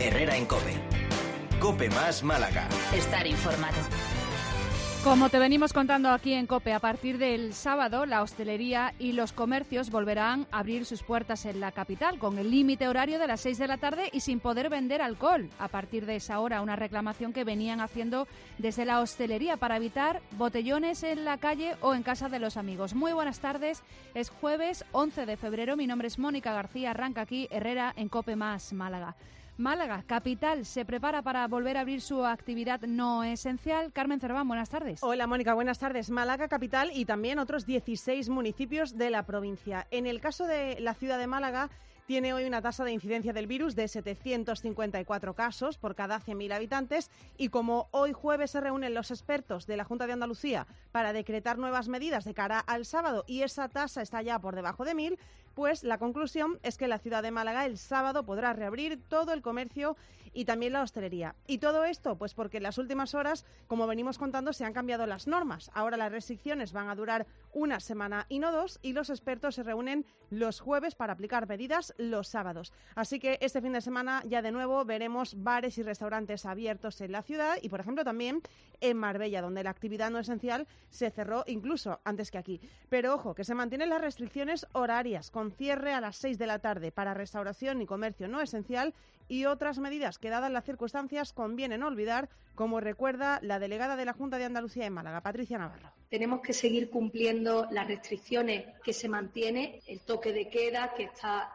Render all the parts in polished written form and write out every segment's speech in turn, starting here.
Herrera en COPE. COPE más Málaga. Estar informado. Como te venimos contando aquí en COPE, a partir del sábado la hostelería y los comercios volverán a abrir sus puertas en la capital con el límite horario de las 6 de la tarde y sin poder vender alcohol. A partir de esa hora, una reclamación que venían haciendo desde la hostelería para evitar botellones en la calle o en casa de los amigos. Muy buenas tardes, es jueves 11 de febrero, mi nombre es Mónica García, arranca aquí Herrera en COPE más Málaga. Málaga, capital, se prepara para volver a abrir su actividad no esencial. Carmen Cerván, buenas tardes. Hola Mónica, buenas tardes. Málaga, capital y también otros 16 municipios de la provincia. En el caso de la ciudad de Málaga, tiene hoy una tasa de incidencia del virus de 754 casos por cada 100.000 habitantes y como hoy jueves se reúnen los expertos de la Junta de Andalucía para decretar nuevas medidas de cara al sábado y esa tasa está ya por debajo de 1.000, pues la conclusión es que la ciudad de Málaga el sábado podrá reabrir todo el comercio y también la hostelería. Y todo esto, pues porque en las últimas horas, como venimos contando, se han cambiado las normas. Ahora las restricciones van a durar una semana y no dos, y los expertos se reúnen los jueves para aplicar medidas los sábados. Así que este fin de semana ya de nuevo veremos bares y restaurantes abiertos en la ciudad y, por ejemplo, también en Marbella, donde la actividad no esencial se cerró incluso antes que aquí. Pero ojo, que se mantienen las restricciones horarias, con cierre a las 6 de la tarde para restauración y comercio no esencial y otras medidas que, dadas las circunstancias, conviene no olvidar, como recuerda la delegada de la Junta de Andalucía en Málaga, Patricia Navarro. Tenemos que seguir cumpliendo las restricciones que se mantiene, el toque de queda que está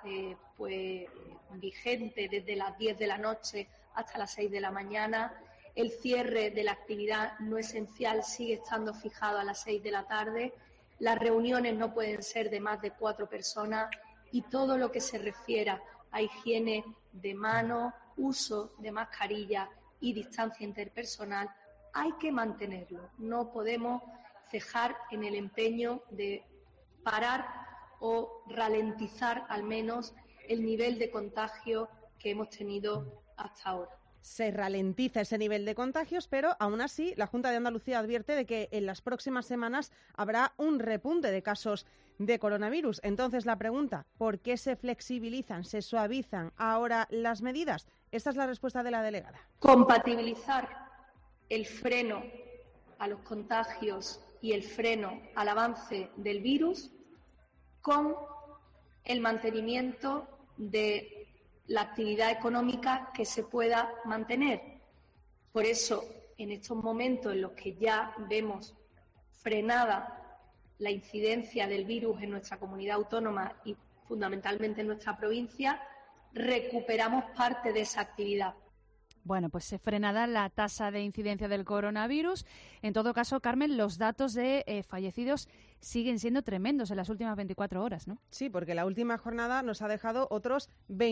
vigente desde las 10 de la noche hasta las 6 de la mañana. El cierre de la actividad no esencial sigue estando fijado a las 6 de la tarde. Las reuniones no pueden ser de más de 4 personas y todo lo que se refiera a higiene de mano, uso de mascarilla y distancia interpersonal hay que mantenerlo. No podemos cejar en el empeño de parar o ralentizar al menos el nivel de contagio que hemos tenido hasta ahora. Se ralentiza ese nivel de contagios, pero aún así la Junta de Andalucía advierte de que en las próximas semanas habrá un repunte de casos de coronavirus. Entonces la pregunta, ¿por qué se flexibilizan, se suavizan ahora las medidas? Esta es la respuesta de la delegada. Compatibilizar el freno a los contagios y el freno al avance del virus con el mantenimiento de la actividad económica que se pueda mantener. Por eso, en estos momentos en los que ya vemos frenada la incidencia del virus en nuestra comunidad autónoma y fundamentalmente en nuestra provincia, recuperamos parte de esa actividad. Bueno, pues se frenada la tasa de incidencia del coronavirus. En todo caso, Carmen, los datos de fallecidos siguen siendo tremendos en las últimas 24 horas, ¿no? Sí, porque la última jornada nos ha dejado otros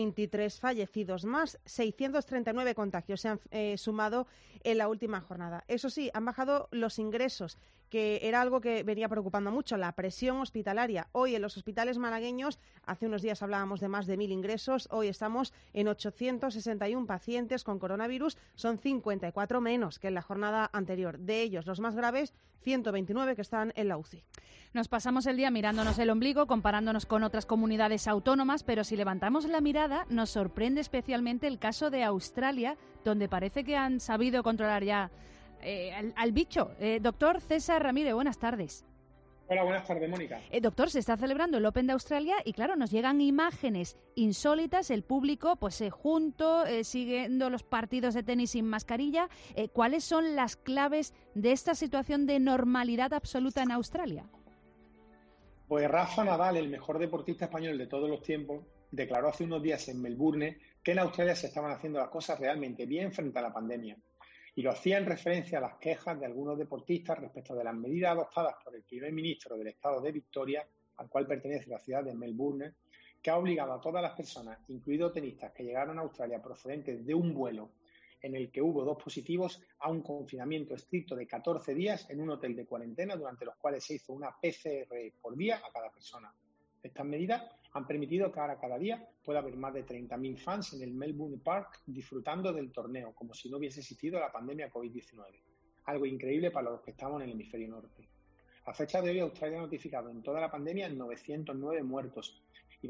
23 fallecidos más. 639 contagios se han sumado en la última jornada. Eso sí, han bajado los ingresos, que era algo que venía preocupando mucho, la presión hospitalaria. Hoy en los hospitales malagueños, hace unos días hablábamos de más de 1.000 ingresos, hoy estamos en 861 pacientes con coronavirus, son 54 menos que en la jornada anterior. De ellos, los más graves, 129 que están en la UCI. Nos pasamos el día mirándonos el ombligo, comparándonos con otras comunidades autónomas, pero si levantamos la mirada, nos sorprende especialmente el caso de Australia, donde parece que han sabido controlar ya al bicho. Doctor César Ramírez, buenas tardes. Hola, buenas tardes, Mónica. Doctor, se está celebrando el Open de Australia y claro, nos llegan imágenes insólitas, el público pues junto, siguiendo los partidos de tenis sin mascarilla. ¿Cuáles son las claves de esta situación de normalidad absoluta en Australia? Pues Rafa Nadal, el mejor deportista español de todos los tiempos, declaró hace unos días en Melbourne que en Australia se estaban haciendo las cosas realmente bien frente a la pandemia. Y lo hacía en referencia a las quejas de algunos deportistas respecto de las medidas adoptadas por el primer ministro del estado de Victoria, al cual pertenece la ciudad de Melbourne, que ha obligado a todas las personas, incluidos tenistas que llegaron a Australia procedentes de un vuelo en el que hubo 2 positivos, a un confinamiento estricto de 14 días en un hotel de cuarentena, durante los cuales se hizo una PCR por día a cada persona. Estas medidas han permitido que ahora cada día pueda haber más de 30.000 fans en el Melbourne Park disfrutando del torneo, como si no hubiese existido la pandemia COVID-19. Algo increíble para los que estamos en el hemisferio norte. A fecha de hoy, Australia ha notificado en toda la pandemia 909 muertos y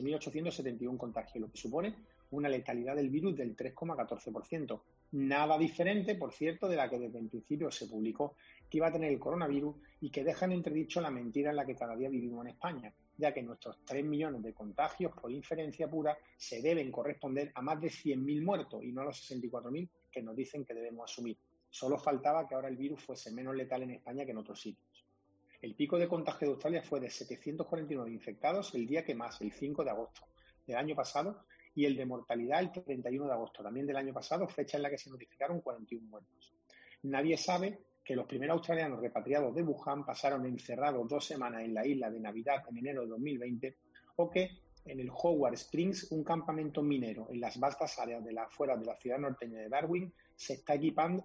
28.871 contagios, lo que supone una letalidad del virus del 3,14%. Nada diferente, por cierto, de la que desde el principio se publicó que iba a tener el coronavirus y que deja en entredicho la mentira en la que cada día vivimos en España, ya que nuestros 3 millones de contagios por inferencia pura se deben corresponder a más de 100.000 muertos y no a los 64.000 que nos dicen que debemos asumir. Solo faltaba que ahora el virus fuese menos letal en España que en otros sitios. El pico de contagio de Australia fue de 749 infectados el día que más, el 5 de agosto del año pasado, y el de mortalidad el 31 de agosto, también del año pasado, fecha en la que se notificaron 41 muertos. Nadie sabe que los primeros australianos repatriados de Wuhan pasaron encerrados 2 semanas en la isla de Navidad en enero de 2020, o que en el Howard Springs, un campamento minero en las vastas áreas de las afueras de la ciudad norteña de Darwin, está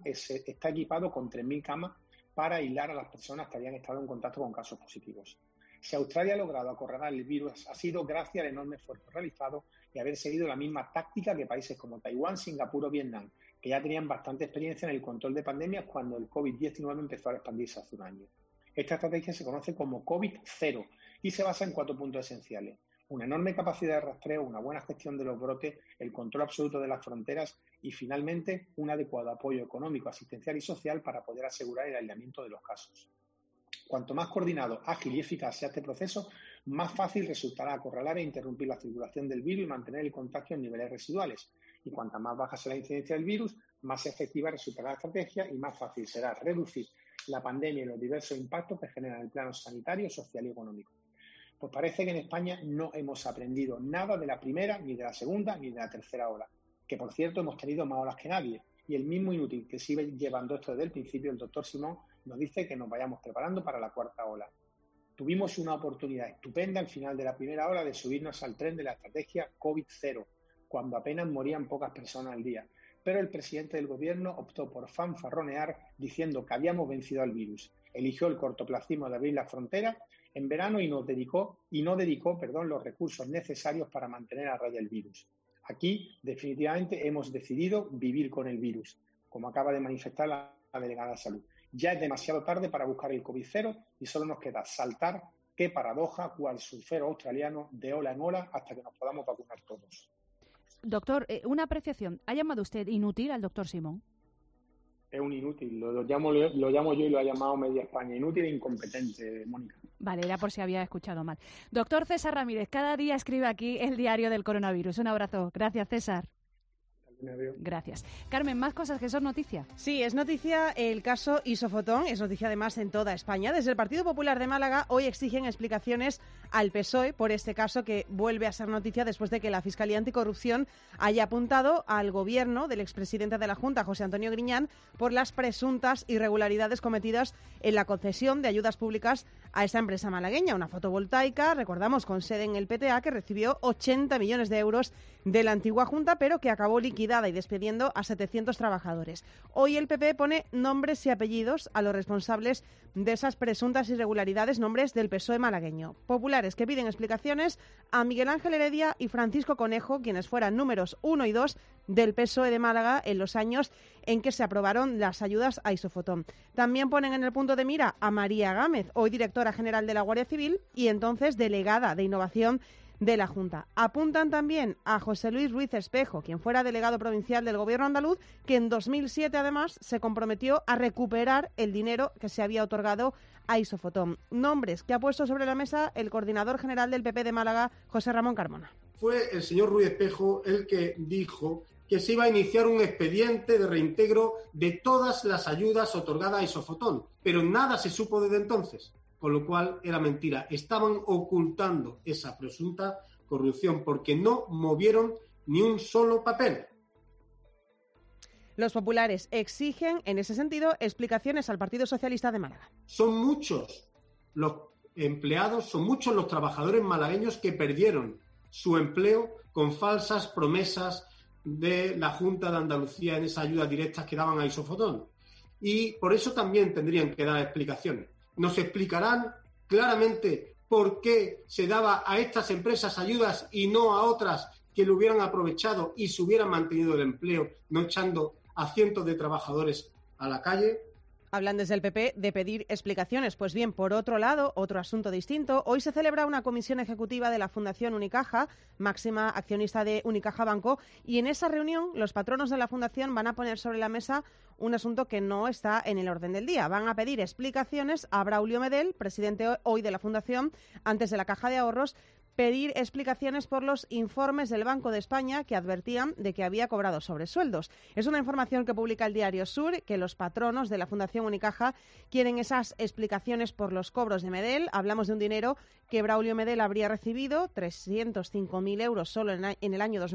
equipado con 3.000 camas para aislar a las personas que habían estado en contacto con casos positivos. Si Australia ha logrado acorralar el virus, ha sido gracias al enorme esfuerzo realizado y haber seguido la misma táctica que países como Taiwán, Singapur o Vietnam, que ya tenían bastante experiencia en el control de pandemias cuando el COVID-19 empezó a expandirse hace un año. Esta estrategia se conoce como COVID-0 y se basa en 4 puntos esenciales: una enorme capacidad de rastreo, una buena gestión de los brotes, el control absoluto de las fronteras y, finalmente, un adecuado apoyo económico, asistencial y social para poder asegurar el aislamiento de los casos. Cuanto más coordinado, ágil y eficaz sea este proceso, más fácil resultará acorralar e interrumpir la circulación del virus y mantener el contagio en niveles residuales. Y cuanta más baja sea la incidencia del virus, más efectiva resultará la estrategia y más fácil será reducir la pandemia y los diversos impactos que generan en el plano sanitario, social y económico. Pues parece que en España no hemos aprendido nada de la primera, ni de la segunda, ni de la tercera ola, que por cierto hemos tenido más olas que nadie. Y el mismo inútil que sigue llevando esto desde el principio, el doctor Simón, nos dice que nos vayamos preparando para la 4ª ola. Tuvimos una oportunidad estupenda al final de la primera ola de subirnos al tren de la estrategia COVID-0, cuando apenas morían pocas personas al día. Pero el presidente del gobierno optó por fanfarronear diciendo que habíamos vencido al virus. Eligió el cortoplacismo de abrir la frontera en verano y no dedicó los recursos necesarios para mantener a raya el virus. Aquí, definitivamente, hemos decidido vivir con el virus, como acaba de manifestar la delegada de Salud. Ya es demasiado tarde para buscar el COVID-0 y solo nos queda saltar, qué paradoja, cual surfero australiano, de ola en ola hasta que nos podamos vacunar todos. Doctor, una apreciación. ¿Ha llamado usted inútil al doctor Simón? Es un inútil, lo llamo yo y lo ha llamado media España. Inútil e incompetente, Mónica. Vale, era por si había escuchado mal. Doctor César Ramírez, cada día escribe aquí el diario del coronavirus. Un abrazo. Gracias, César. Gracias. Carmen, más cosas que son noticia. Sí, es noticia el caso Isofotón, es noticia además en toda España. Desde el Partido Popular de Málaga hoy exigen explicaciones al PSOE por este caso que vuelve a ser noticia después de que la Fiscalía Anticorrupción haya apuntado al gobierno del expresidente de la Junta, José Antonio Griñán, por las presuntas irregularidades cometidas en la concesión de ayudas públicas a esta empresa malagueña, una fotovoltaica, recordamos, con sede en el PTA, que recibió 80 millones de euros de la antigua Junta, pero que acabó liquidada y despidiendo a 700 trabajadores. Hoy el PP pone nombres y apellidos a los responsables de esas presuntas irregularidades, nombres del PSOE malagueño. Populares que piden explicaciones a Miguel Ángel Heredia y Francisco Conejo, quienes fueran números 1 y 2 del PSOE de Málaga en los años en que se aprobaron las ayudas a Isofotón. También ponen en el punto de mira a María Gámez, hoy directora general de la Guardia Civil y entonces delegada de Innovación de la Junta. Apuntan también a José Luis Ruiz Espejo, quien fuera delegado provincial del Gobierno andaluz, que en 2007 además se comprometió a recuperar el dinero que se había otorgado a Isofotón. Nombres que ha puesto sobre la mesa el coordinador general del PP de Málaga, José Ramón Carmona. Fue el señor Ruiz Espejo el que dijo que se iba a iniciar un expediente de reintegro de todas las ayudas otorgadas a Isofotón, pero nada se supo desde entonces, con lo cual era mentira. Estaban ocultando esa presunta corrupción porque no movieron ni un solo papel. Los populares exigen, en ese sentido, explicaciones al Partido Socialista de Málaga. Son muchos los empleados, son muchos los trabajadores malagueños que perdieron su empleo con falsas promesas de la Junta de Andalucía en esas ayudas directas que daban a Isofotón. Y por eso también tendrían que dar explicaciones. Nos explicarán claramente por qué se daba a estas empresas ayudas y no a otras que lo hubieran aprovechado y se hubieran mantenido el empleo, no echando a cientos de trabajadores a la calle. Hablan desde el PP de pedir explicaciones. Pues bien, por otro lado, otro asunto distinto, hoy se celebra una comisión ejecutiva de la Fundación Unicaja, máxima accionista de Unicaja Banco, y en esa reunión los patronos de la Fundación van a poner sobre la mesa un asunto que no está en el orden del día. Van a pedir explicaciones a Braulio Medel, presidente hoy de la Fundación, antes de la Caja de Ahorros, pedir explicaciones por los informes del Banco de España que advertían de que había cobrado sobresueldos. Es una información que publica el diario Sur, que los patronos de la Fundación Unicaja quieren esas explicaciones por los cobros de Medel. Hablamos de un dinero que Braulio Medel habría recibido, 305.000 euros solo en el año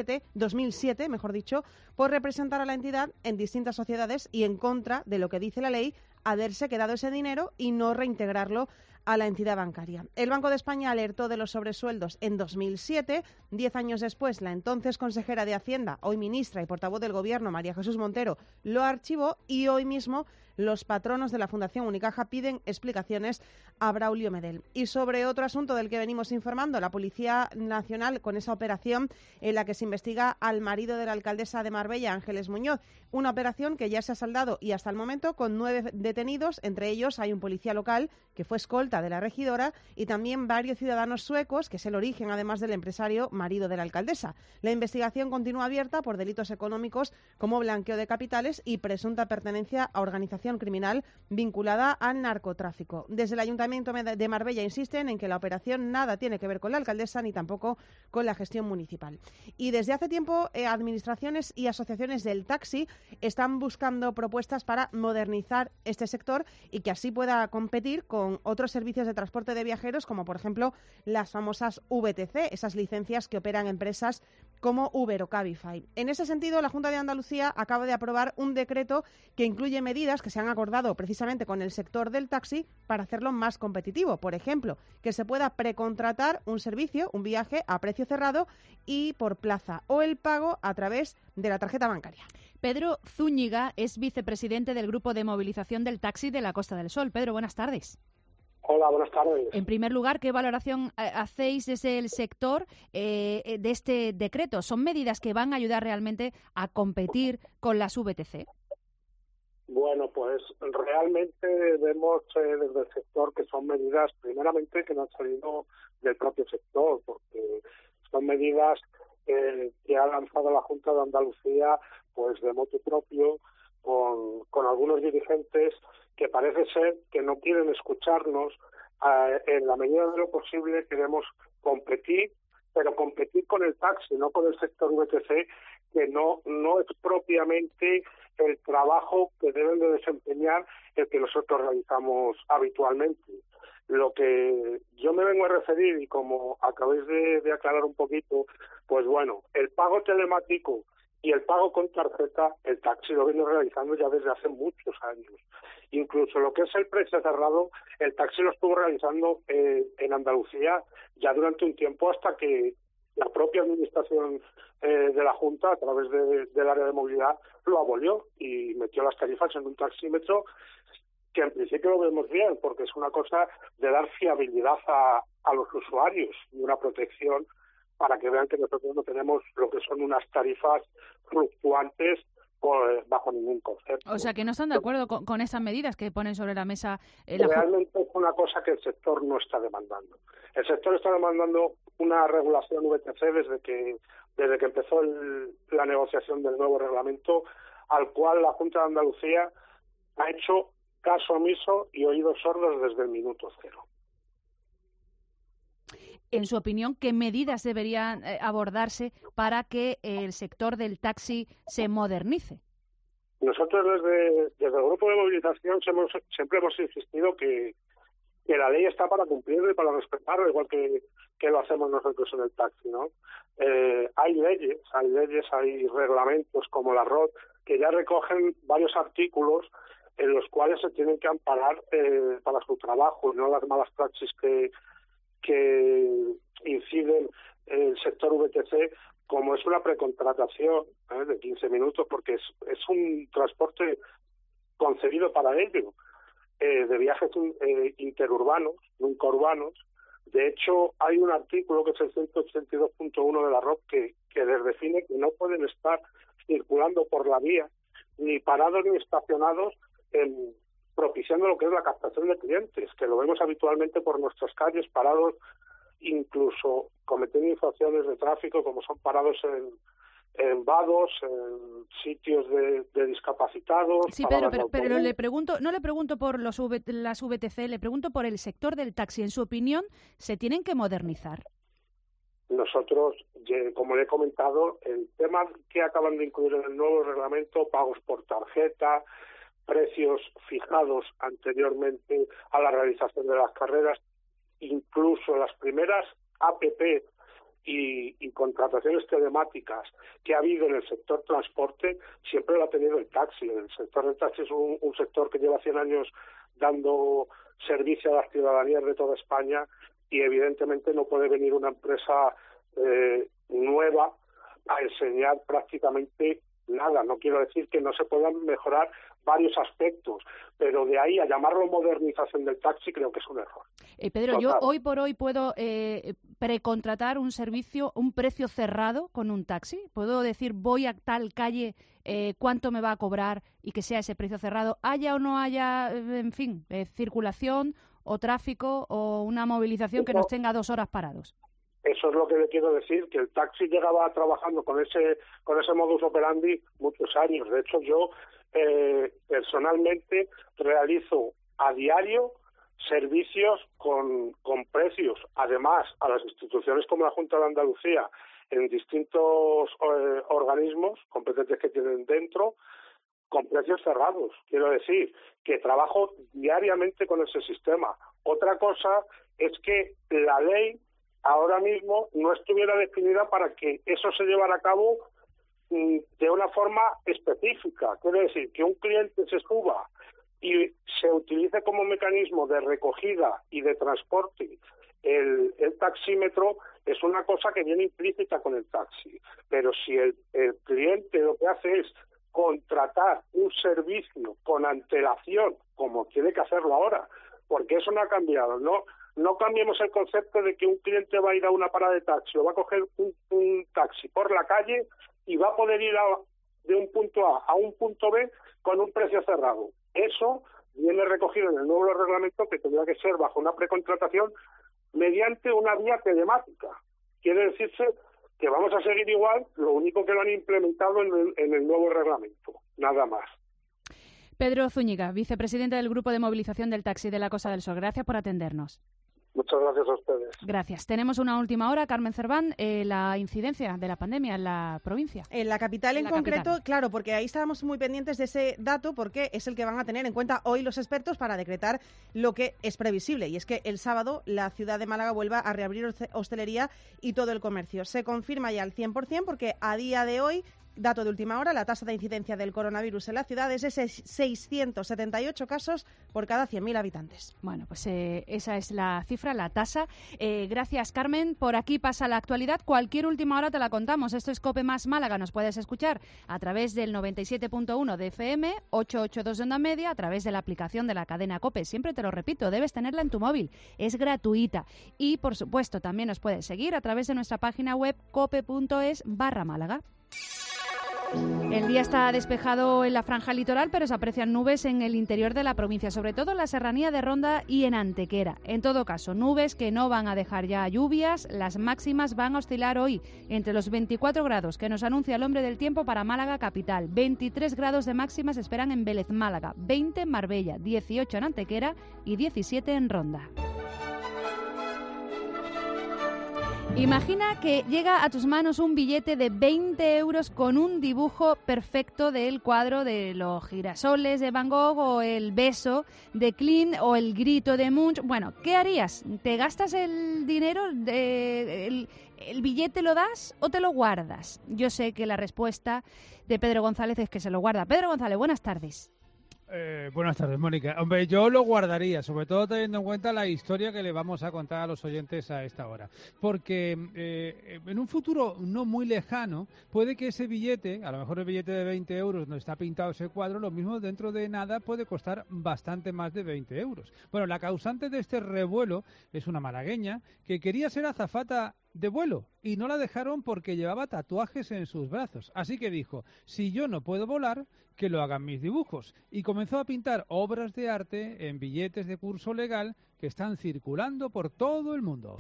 2007, mejor dicho, por representar a la entidad en distintas sociedades y en contra de lo que dice la ley, haberse quedado ese dinero y no reintegrarlo a la entidad bancaria. El Banco de España alertó de los sobresueldos en 2007. 10 años después, la entonces consejera de Hacienda, hoy ministra y portavoz del Gobierno, María Jesús Montero, lo archivó y hoy mismo los patronos de la Fundación Unicaja piden explicaciones a Braulio Medel. Y sobre otro asunto del que venimos informando, la Policía Nacional con esa operación en la que se investiga al marido de la alcaldesa de Marbella, Ángeles Muñoz. Una operación que ya se ha saldado y hasta el momento con 9 detenidos. Entre ellos hay un policía local que fue escolta de la regidora y también varios ciudadanos suecos, que es el origen además del empresario marido de la alcaldesa. La investigación continúa abierta por delitos económicos como blanqueo de capitales y presunta pertenencia a organización criminal vinculada al narcotráfico. Desde el Ayuntamiento de Marbella insisten en que la operación nada tiene que ver con la alcaldesa ni tampoco con la gestión municipal. Y desde hace tiempo administraciones y asociaciones del taxi están buscando propuestas para modernizar este sector y que así pueda competir con otros servicios de transporte de viajeros, como por ejemplo las famosas VTC, esas licencias que operan empresas como Uber o Cabify. En ese sentido, la Junta de Andalucía acaba de aprobar un decreto que incluye medidas que se han acordado precisamente con el sector del taxi para hacerlo más competitivo. Por ejemplo, que se pueda precontratar un servicio, un viaje a precio cerrado y por plaza, o el pago a través de la tarjeta bancaria. Pedro Zúñiga es vicepresidente del Grupo de Movilización del Taxi de la Costa del Sol. Pedro, buenas tardes. Hola, buenas tardes. En primer lugar, ¿qué valoración hacéis desde el sector de este decreto? ¿Son medidas que van a ayudar realmente a competir con las VTC? Bueno, pues realmente vemos desde el sector que son medidas, primeramente, que no han salido del propio sector, porque son medidas que ha lanzado la Junta de Andalucía pues de motu propio, con algunos dirigentes que parece ser que no quieren escucharnos. En la medida de lo posible queremos competir, pero competir con el taxi, no con el sector VTC, que no es propiamente el trabajo que deben de desempeñar el que nosotros realizamos habitualmente. Lo que yo me vengo a referir, y como acabáis de aclarar un poquito, pues bueno, el pago telemático y el pago con tarjeta, el taxi lo viene realizando ya desde hace muchos años. Incluso lo que es el precio cerrado, el taxi lo estuvo realizando en Andalucía ya durante un tiempo, hasta que la propia administración de la Junta, a través del área de movilidad, lo abolió y metió las tarifas en un taxímetro, que en principio lo vemos bien, porque es una cosa de dar fiabilidad a los usuarios y una protección para que vean que nosotros no tenemos lo que son unas tarifas fluctuantes bajo ningún concepto. O sea, que no están de acuerdo con esas medidas que ponen sobre la mesa. Realmente es una cosa que el sector no está demandando. El sector está demandando una regulación VTC desde que empezó la negociación del nuevo reglamento, al cual la Junta de Andalucía ha hecho caso omiso y oídos sordos desde el minuto cero. En su opinión, ¿qué medidas deberían abordarse para que el sector del taxi se modernice? Nosotros desde el Grupo de Movilización siempre hemos insistido que la ley está para cumplirlo y para respetarlo, igual que lo hacemos nosotros en el taxi, ¿no? Hay leyes, hay reglamentos como la ROT, que ya recogen varios artículos en los cuales se tienen que amparar para su trabajo, y no las malas praxis que inciden en el sector VTC, como es una precontratación de 15 minutos, porque es un transporte concebido para ello, de viajes interurbanos, nunca urbanos. De hecho, hay un artículo que es el 182.1 de la ROC que les define que no pueden estar circulando por la vía, ni parados ni estacionados propiciando lo que es la captación de clientes, que lo vemos habitualmente por nuestras calles, parados, incluso cometiendo infracciones de tráfico, como son parados en vados, en sitios de discapacitados. Sí, Pedro, pero no le pregunto por las VTC, le pregunto por el sector del taxi. En su opinión, ¿se tienen que modernizar? Nosotros, como le he comentado, el tema que acaban de incluir en el nuevo reglamento, pagos por tarjeta, precios fijados anteriormente a la realización de las carreras, incluso las primeras APP y contrataciones telemáticas que ha habido en el sector transporte, siempre lo ha tenido el taxi. El sector del taxi es un sector que lleva 100 años dando servicio a las ciudadanías de toda España, y evidentemente no puede venir una empresa nueva a enseñar prácticamente nada. No quiero decir que no se puedan mejorar varios aspectos, pero de ahí a llamarlo modernización del taxi creo que es un error. Pedro, yo hoy por hoy puedo precontratar un servicio, un precio cerrado con un taxi. Puedo decir, voy a tal calle, cuánto me va a cobrar y que sea ese precio cerrado, haya o no haya, en fin, circulación o tráfico o una movilización que nos tenga 2 horas parados. Eso es lo que le quiero decir, que el taxi llegaba trabajando con ese modus operandi muchos años. De hecho, yo personalmente realizo a diario servicios con precios, además a las instituciones como la Junta de Andalucía, en distintos organismos competentes que tienen dentro, con precios cerrados. Quiero decir que trabajo diariamente con ese sistema. Otra cosa es que la ley ahora mismo no estuviera definida para que eso se llevara a cabo de una forma específica. Quiero decir, que un cliente se suba y se utilice como mecanismo de recogida y de transporte el taxímetro, es una cosa que viene implícita con el taxi. Pero si el cliente lo que hace es contratar un servicio con antelación, como tiene que hacerlo ahora, porque eso no ha cambiado, no cambiemos el concepto de que un cliente va a ir a una parada de taxi o va a coger un taxi por la calle y va a poder ir de un punto A un punto B con un precio cerrado. Eso viene recogido en el nuevo reglamento, que tendrá que ser bajo una precontratación mediante una vía telemática. Quiere decirse que vamos a seguir igual, lo único que lo han implementado en el nuevo reglamento, nada más. Pedro Zúñiga, vicepresidente del Grupo de Movilización del Taxi de la Costa del Sol. Gracias por atendernos. Muchas gracias a ustedes. Gracias. Tenemos una última hora, Carmen Cerván, la incidencia de la pandemia en la provincia. En la capital en concreto, claro, porque ahí estábamos muy pendientes de ese dato, porque es el que van a tener en cuenta hoy los expertos para decretar lo que es previsible, y es que el sábado la ciudad de Málaga vuelva a reabrir hostelería y todo el comercio. Se confirma ya al 100% porque a día de hoy, dato de última hora, la tasa de incidencia del coronavirus en la ciudad es de 678 casos por cada 100.000 habitantes. Bueno, pues esa es la cifra, la tasa. Gracias, Carmen. Por aquí pasa la actualidad. Cualquier última hora te la contamos. Esto es COPE más Málaga. Nos puedes escuchar a través del 97.1 de FM, 882 de onda media, a través de la aplicación de la cadena COPE. Siempre te lo repito, debes tenerla en tu móvil. Es gratuita. Y, por supuesto, también nos puedes seguir a través de nuestra página web cope.es/Málaga. El día está despejado en la franja litoral, pero se aprecian nubes en el interior de la provincia, sobre todo en la serranía de Ronda y en Antequera. En todo caso, nubes que no van a dejar ya lluvias. Las máximas van a oscilar hoy entre los 24 grados que nos anuncia el hombre del tiempo para Málaga capital. 23 grados de máximas esperan en Vélez, Málaga, 20 en Marbella, 18 en Antequera y 17 en Ronda. Imagina que llega a tus manos un billete de 20 euros con un dibujo perfecto del cuadro de los girasoles de Van Gogh o el beso de Klimt o el grito de Munch. Bueno, ¿qué harías? ¿Te gastas el dinero? ¿El billete lo das o te lo guardas? Yo sé que la respuesta de Pedro González es que se lo guarda. Pedro González, buenas tardes. Buenas tardes, Mónica. Hombre, yo lo guardaría, sobre todo teniendo en cuenta la historia que le vamos a contar a los oyentes a esta hora. Porque en un futuro no muy lejano, puede que ese billete, a lo mejor el billete de 20 euros donde está pintado ese cuadro, lo mismo dentro de nada puede costar bastante más de 20 euros. Bueno, la causante de este revuelo es una malagueña que quería ser azafata de vuelo y no la dejaron porque llevaba tatuajes en sus brazos. Así que dijo, si yo no puedo volar, que lo hagan mis dibujos. Y comenzó a pintar obras de arte en billetes de curso legal que están circulando por todo el mundo.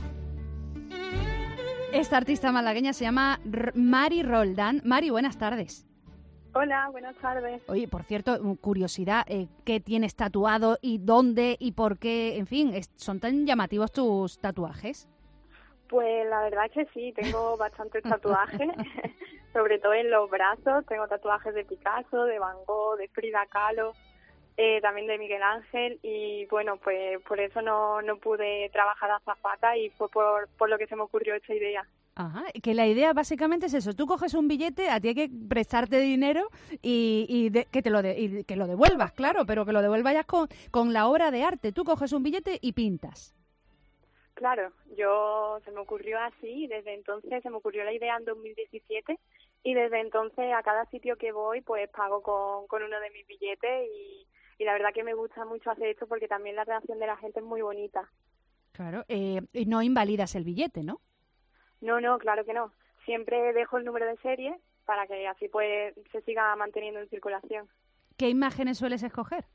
Esta artista malagueña se llama Mari Roldán. Mari, buenas tardes. Hola, buenas tardes. Oye, por cierto, curiosidad, ¿qué tienes tatuado y dónde y por qué? En fin, ¿son tan llamativos tus tatuajes? Pues la verdad es que sí, tengo bastantes tatuajes, sobre todo en los brazos. Tengo tatuajes de Picasso, de Van Gogh, de Frida Kahlo, también de Miguel Ángel, y bueno, pues por eso no pude trabajar a azafata y fue por lo que se me ocurrió esta idea. Ajá, que la idea básicamente es eso, tú coges un billete, a ti hay que prestarte dinero y que lo devuelvas, claro, pero que lo devuelvas ya con la obra de arte. Tú coges un billete y pintas. Claro, se me ocurrió así, y desde entonces se me ocurrió la idea en 2017, y desde entonces a cada sitio que voy pues pago con uno de mis billetes, y la verdad que me gusta mucho hacer esto porque también la reacción de la gente es muy bonita. Claro, y no invalidas el billete, ¿no? No, claro que no. Siempre dejo el número de serie para que así pues se siga manteniendo en circulación. ¿Qué imágenes sueles escoger?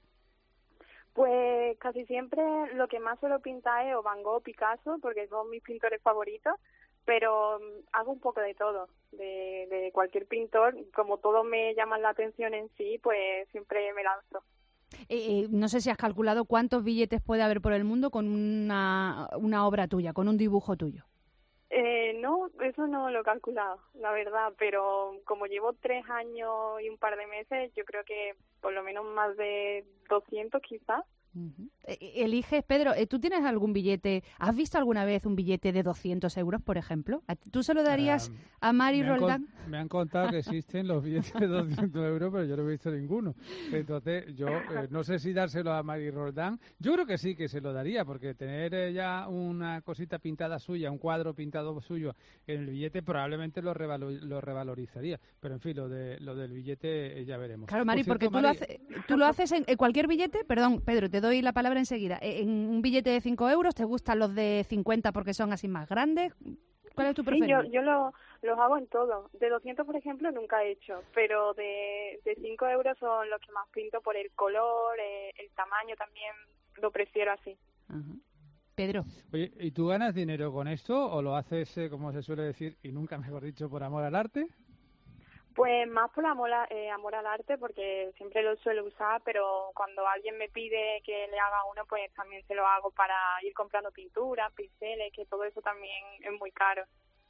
Pues casi siempre lo que más suelo pintar es o Van Gogh o Picasso, porque son mis pintores favoritos, pero hago un poco de todo, de cualquier pintor. Como todos me llaman la atención en sí, pues siempre me lanzo. No sé si has calculado cuántos billetes puede haber por el mundo con una obra tuya, con un dibujo tuyo. No, eso no lo he calculado, la verdad, pero como llevo 3 años y un par de meses, yo creo que por lo menos más de 200 quizás. Uh-huh. Eliges, Pedro, ¿tú tienes algún billete? ¿Has visto alguna vez un billete de 200 euros, por ejemplo? ¿Tú se lo darías a Mari Roldán? Me han contado que existen los billetes de 200 euros, pero yo no he visto ninguno. Entonces, yo no sé si dárselo a Mari Roldán. Yo creo que sí, que se lo daría, porque tener ya una cosita pintada suya, un cuadro pintado suyo en el billete, probablemente lo revalorizaría. Pero, en fin, lo del billete ya veremos. Claro, Mari, porque tú lo haces en cualquier billete. Perdón, Pedro, te doy la palabra enseguida. En un billete de 5 euros, ¿te gustan los de 50 porque son así más grandes? ¿Cuál es tu preferido? Sí, yo los hago en todo. De 200, por ejemplo, nunca he hecho, pero de 5 euros son los que más pinto por el color, el tamaño también lo prefiero así. Uh-huh. Pedro. Oye, ¿y tú ganas dinero con esto o lo haces, como se suele decir, y nunca mejor dicho, por amor al arte? Pues más por amor al arte, porque siempre lo suelo usar, pero cuando alguien me pide que le haga uno, pues también se lo hago para ir comprando pinturas, pinceles, que todo eso también es muy caro.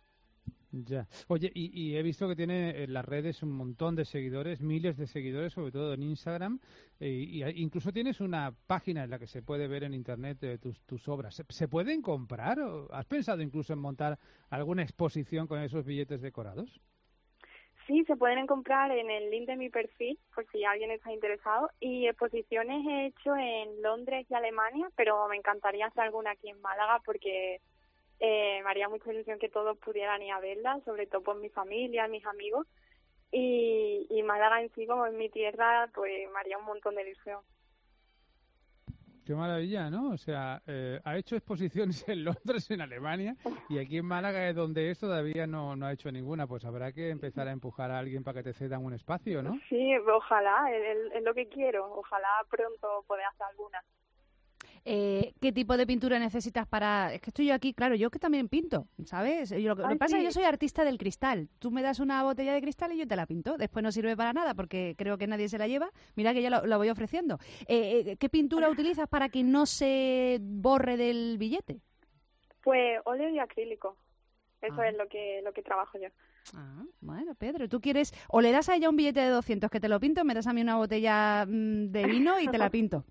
Ya. Oye, y he visto que tiene en las redes un montón de seguidores, miles de seguidores, sobre todo en Instagram, y incluso tienes una página en la que se puede ver en internet tus obras. ¿Se pueden comprar? ¿Has pensado incluso en montar alguna exposición con esos billetes decorados? Sí, se pueden comprar en el link de mi perfil, por si alguien está interesado. Y exposiciones he hecho en Londres y Alemania, pero me encantaría hacer alguna aquí en Málaga porque me haría mucha ilusión que todos pudieran ir a verla, sobre todo por mi familia, mis amigos. Y Málaga en sí, como es mi tierra, pues me haría un montón de ilusión. Qué maravilla, ¿no? O sea, ha hecho exposiciones en Londres, en Alemania, y aquí en Málaga es donde es todavía no ha hecho ninguna. Pues habrá que empezar a empujar a alguien para que te cedan un espacio, ¿no? Sí, ojalá, es lo que quiero. Ojalá pronto poder hacer alguna. ¿Qué tipo de pintura necesitas para...? Es que estoy yo aquí, claro, yo que también pinto, ¿sabes? Lo que pasa es que yo soy artista del cristal. Tú me das una botella de cristal y yo te la pinto. Después no sirve para nada porque creo que nadie se la lleva. Mira que ya lo voy ofreciendo. ¿Qué pintura utilizas para que no se borre del billete? Pues óleo y acrílico. Eso es lo que trabajo yo. Ah, bueno, Pedro, tú quieres... O le das a ella un billete de 200 que te lo pinto, me das a mí una botella de vino y te la pinto.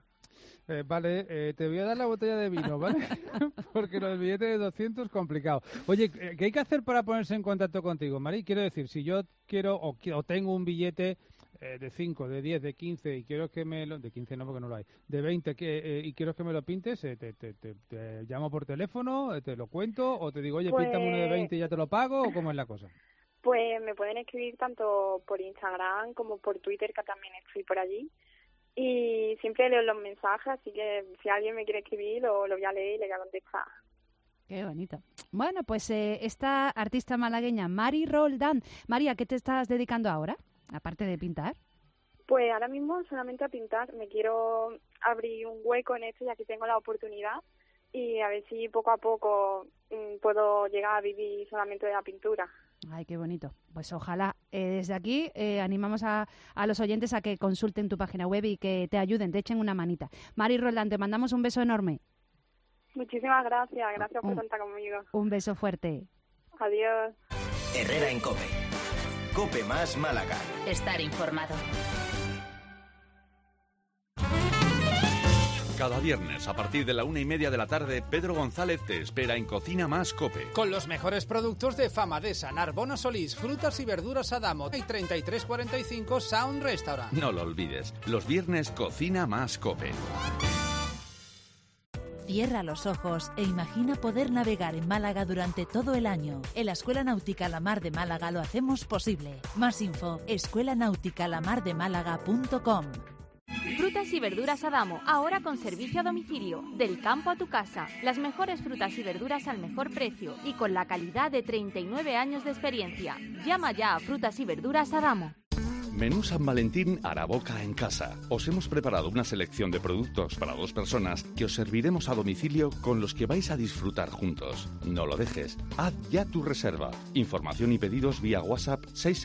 Vale, te voy a dar la botella de vino, ¿vale? Porque los billetes de 200 es complicado. Oye, ¿qué hay que hacer para ponerse en contacto contigo, Mari? Quiero decir, si yo quiero o tengo un billete de 5, de 10, de 15 y quiero que me lo... De 15 no, porque no lo hay. De 20 y quiero que me lo pintes, te llamo por teléfono, te lo cuento o te digo, oye, pues... píntame uno de 20 y ya te lo pago, ¿o cómo es la cosa? Pues me pueden escribir tanto por Instagram como por Twitter, que también estoy por allí. Y siempre leo los mensajes, así que si alguien me quiere escribir, lo voy a leer y le voy a contestar. Qué bonito. Bueno, pues esta artista malagueña, Mari Roldán. María, ¿qué te estás dedicando ahora, aparte de pintar? Pues ahora mismo solamente a pintar. Me quiero abrir un hueco en esto y aquí tengo la oportunidad y a ver si poco a poco puedo llegar a vivir solamente de la pintura. Ay, qué bonito. Pues ojalá. Desde aquí animamos a los oyentes a que consulten tu página web y que te ayuden, te echen una manita. Mari Roldán, te mandamos un beso enorme. Muchísimas gracias. Gracias por contar conmigo. Un beso fuerte. Adiós. Herrera en COPE. COPE más Málaga. Estar informado. Cada viernes, a partir de la 1:30 de la tarde, Pedro González te espera en Cocina Más COPE. Con los mejores productos de Famadesa, Narbona Solís, frutas y verduras Adamo y 3345 Sound Restaurant. No lo olvides, los viernes Cocina Más COPE. Cierra los ojos e imagina poder navegar en Málaga durante todo el año. En la Escuela Náutica La Mar de Málaga lo hacemos posible. Más info, escuelanauticalamardemálaga.com. Frutas y verduras Adamo, ahora con servicio a domicilio, del campo a tu casa. Las mejores frutas y verduras al mejor precio y con la calidad de 39 años de experiencia. Llama ya a Frutas y Verduras Adamo. Menú San Valentín Araboca en casa. Os hemos preparado una selección de productos para 2 personas que os serviremos a domicilio con los que vais a disfrutar juntos. No lo dejes. Haz ya tu reserva. Información y pedidos vía WhatsApp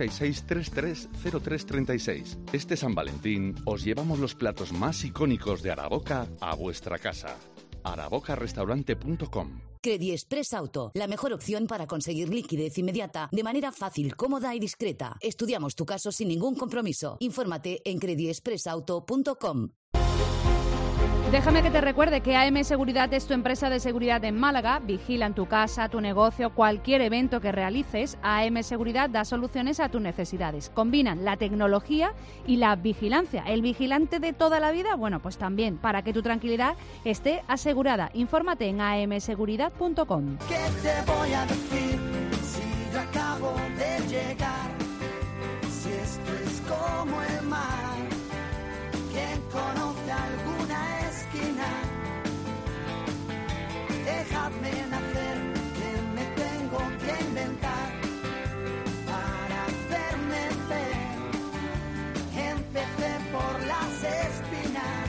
666-330336. Este San Valentín os llevamos los platos más icónicos de Araboca a vuestra casa. arabocarestaurante.com. Credit Express Auto, la mejor opción para conseguir liquidez inmediata de manera fácil, cómoda y discreta. Estudiamos tu caso sin ningún compromiso. Infórmate en creditexpressauto.com. Déjame que te recuerde que AM Seguridad es tu empresa de seguridad en Málaga. Vigilan tu casa, tu negocio, cualquier evento que realices. AM Seguridad da soluciones a tus necesidades. Combinan la tecnología y la vigilancia. ¿El vigilante de toda la vida? Bueno, pues también, para que tu tranquilidad esté asegurada. Infórmate en amseguridad.com. ¿Qué te voy a decir si yo acabo de llegar? Si esto es como el mar, ¿quién conoce alguna esquina? Dejadme nacer, que me tengo que inventar para hacerme ver. Empecé por las espinas.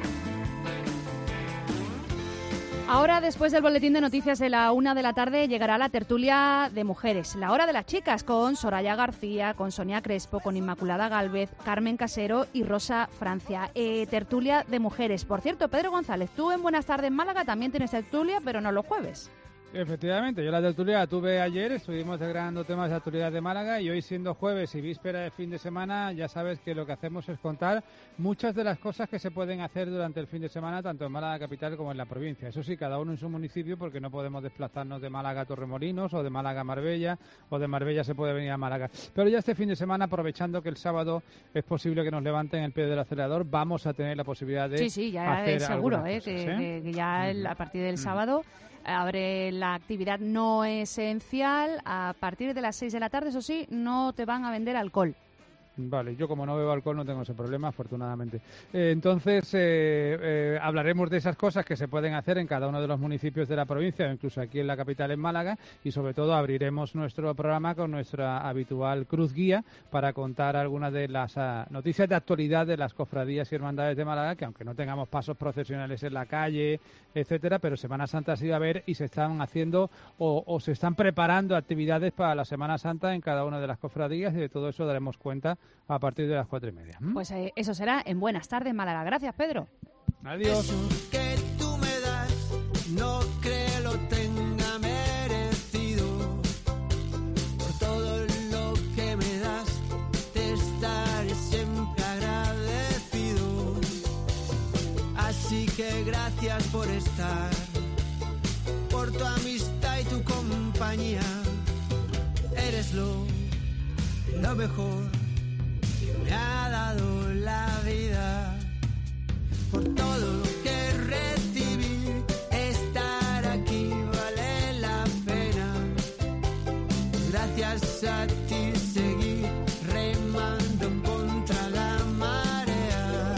Ahora, después del boletín de noticias de la 1 de la tarde, llegará la tertulia de mujeres, la hora de las chicas, con Soraya García, con Sonia Crespo, con Inmaculada Gálvez, Carmen Casero y Rosa Francia. Tertulia de mujeres. Por cierto, Pedro González, tú en Buenas Tardes Málaga también tienes tertulia, pero no los jueves. Efectivamente, yo la tertulia la tuve ayer, estuvimos desgranando temas de actualidad de Málaga y hoy, siendo jueves y víspera de fin de semana, ya sabes que lo que hacemos es contar muchas de las cosas que se pueden hacer durante el fin de semana, tanto en Málaga capital como en la provincia. Eso sí, cada uno en su municipio, porque no podemos desplazarnos de Málaga a Torremolinos o de Málaga a Marbella, o de Marbella se puede venir a Málaga. Pero ya este fin de semana, aprovechando que el sábado es posible que nos levanten el pie del acelerador, vamos a tener la posibilidad de Sí, ya hacer es seguro, cosas, que ya a partir del sábado abre la actividad no esencial. A partir de las 6 de la tarde, eso sí, no te van a vender alcohol. Vale, yo como no bebo alcohol no tengo ese problema, afortunadamente. Entonces, hablaremos de esas cosas que se pueden hacer en cada uno de los municipios de la provincia, o incluso aquí en la capital, en Málaga, y sobre todo abriremos nuestro programa con nuestra habitual cruz guía para contar algunas de las noticias de actualidad de las cofradías y hermandades de Málaga, que aunque no tengamos pasos procesionales en la calle, etcétera, pero Semana Santa ha sido a ver y se están haciendo o se están preparando actividades para la Semana Santa en cada una de las cofradías, y de todo eso daremos cuenta a partir de las 4:30. Pues eso será en Buenas Tardes Málaga. Gracias, Pedro. Adiós. Eso que tú me das, no creo lo tenga merecido. Por todo lo que me das, te estaré siempre agradecido. Así que gracias por estar, por tu amistad y tu compañía. Eres lo mejor me ha dado la vida. Por todo lo que recibí, estar aquí vale la pena. Gracias a ti seguí remando contra la marea.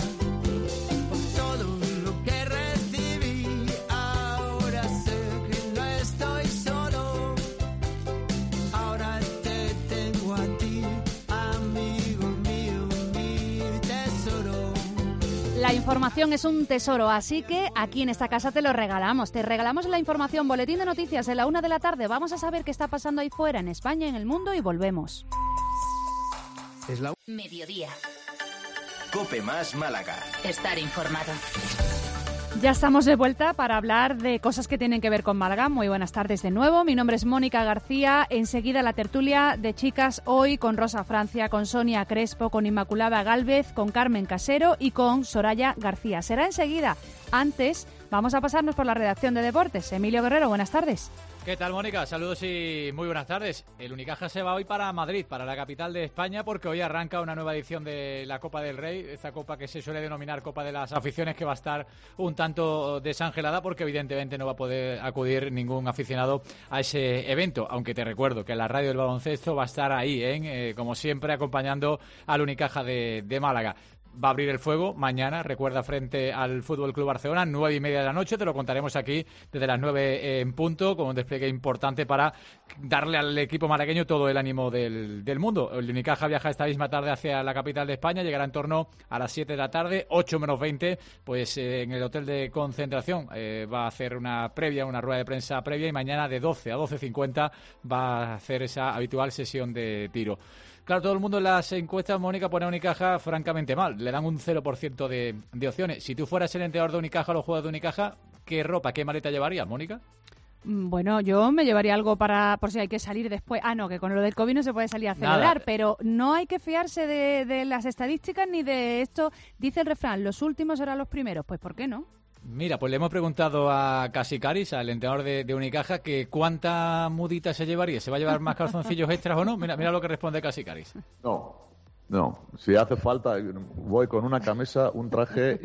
Por todo lo que recibí, ahora sé que no estoy La información es un tesoro, así que aquí en esta casa te lo regalamos. Te regalamos la información, boletín de noticias de la 1 de la tarde. Vamos a saber qué está pasando ahí fuera, en España, en el mundo, y volvemos. Es la Mediodía. COPE más Málaga. Estar informado. Ya estamos de vuelta para hablar de cosas que tienen que ver con Málaga. Muy buenas tardes de nuevo. Mi nombre es Mónica García. Enseguida la tertulia de chicas hoy con Rosa Francia, con Sonia Crespo, con Inmaculada Gálvez, con Carmen Casero y con Soraya García. Será enseguida. Antes vamos a pasarnos por la redacción de deportes. Emilio Guerrero, buenas tardes. ¿Qué tal, Mónica? Saludos y muy buenas tardes. El Unicaja se va hoy para Madrid, para la capital de España, porque hoy arranca una nueva edición de la Copa del Rey, esta copa que se suele denominar Copa de las Aficiones, que va a estar un tanto desangelada porque evidentemente no va a poder acudir ningún aficionado a ese evento, aunque te recuerdo que la radio del baloncesto va a estar ahí, como siempre, acompañando al Unicaja de Málaga. Va a abrir el fuego mañana, recuerda, frente al Fútbol Club Barcelona, 9:30 de la noche. Te lo contaremos aquí desde las 9 en punto, con un despliegue importante para darle al equipo malagueño todo el ánimo del mundo. El Unicaja viaja esta misma tarde hacia la capital de España, llegará en torno a las 7 de la tarde, 8 menos 20, pues en el hotel de concentración va a hacer una rueda de prensa previa, y mañana de 12 a 12:50 va a hacer esa habitual sesión de tiro. Claro, todo el mundo en las encuestas, Mónica, pone a Unicaja francamente mal. Le dan un 0% de opciones. Si tú fueras el entrenador de Unicaja, los jugadores de Unicaja, ¿qué ropa, qué maleta llevarías, Mónica? Bueno, yo me llevaría algo por si hay que salir después. No, que con lo del COVID no se puede salir a celebrar. Nada. Pero no hay que fiarse de las estadísticas ni de esto. Dice el refrán, los últimos serán los primeros. Pues ¿por qué no? Mira, pues le hemos preguntado a Casicaris, al entrenador de Unicaja, que cuánta mudita se llevaría. ¿Se va a llevar más calzoncillos extras o no? Mira lo que responde Casicaris. No. Si hace falta, voy con una camisa, un traje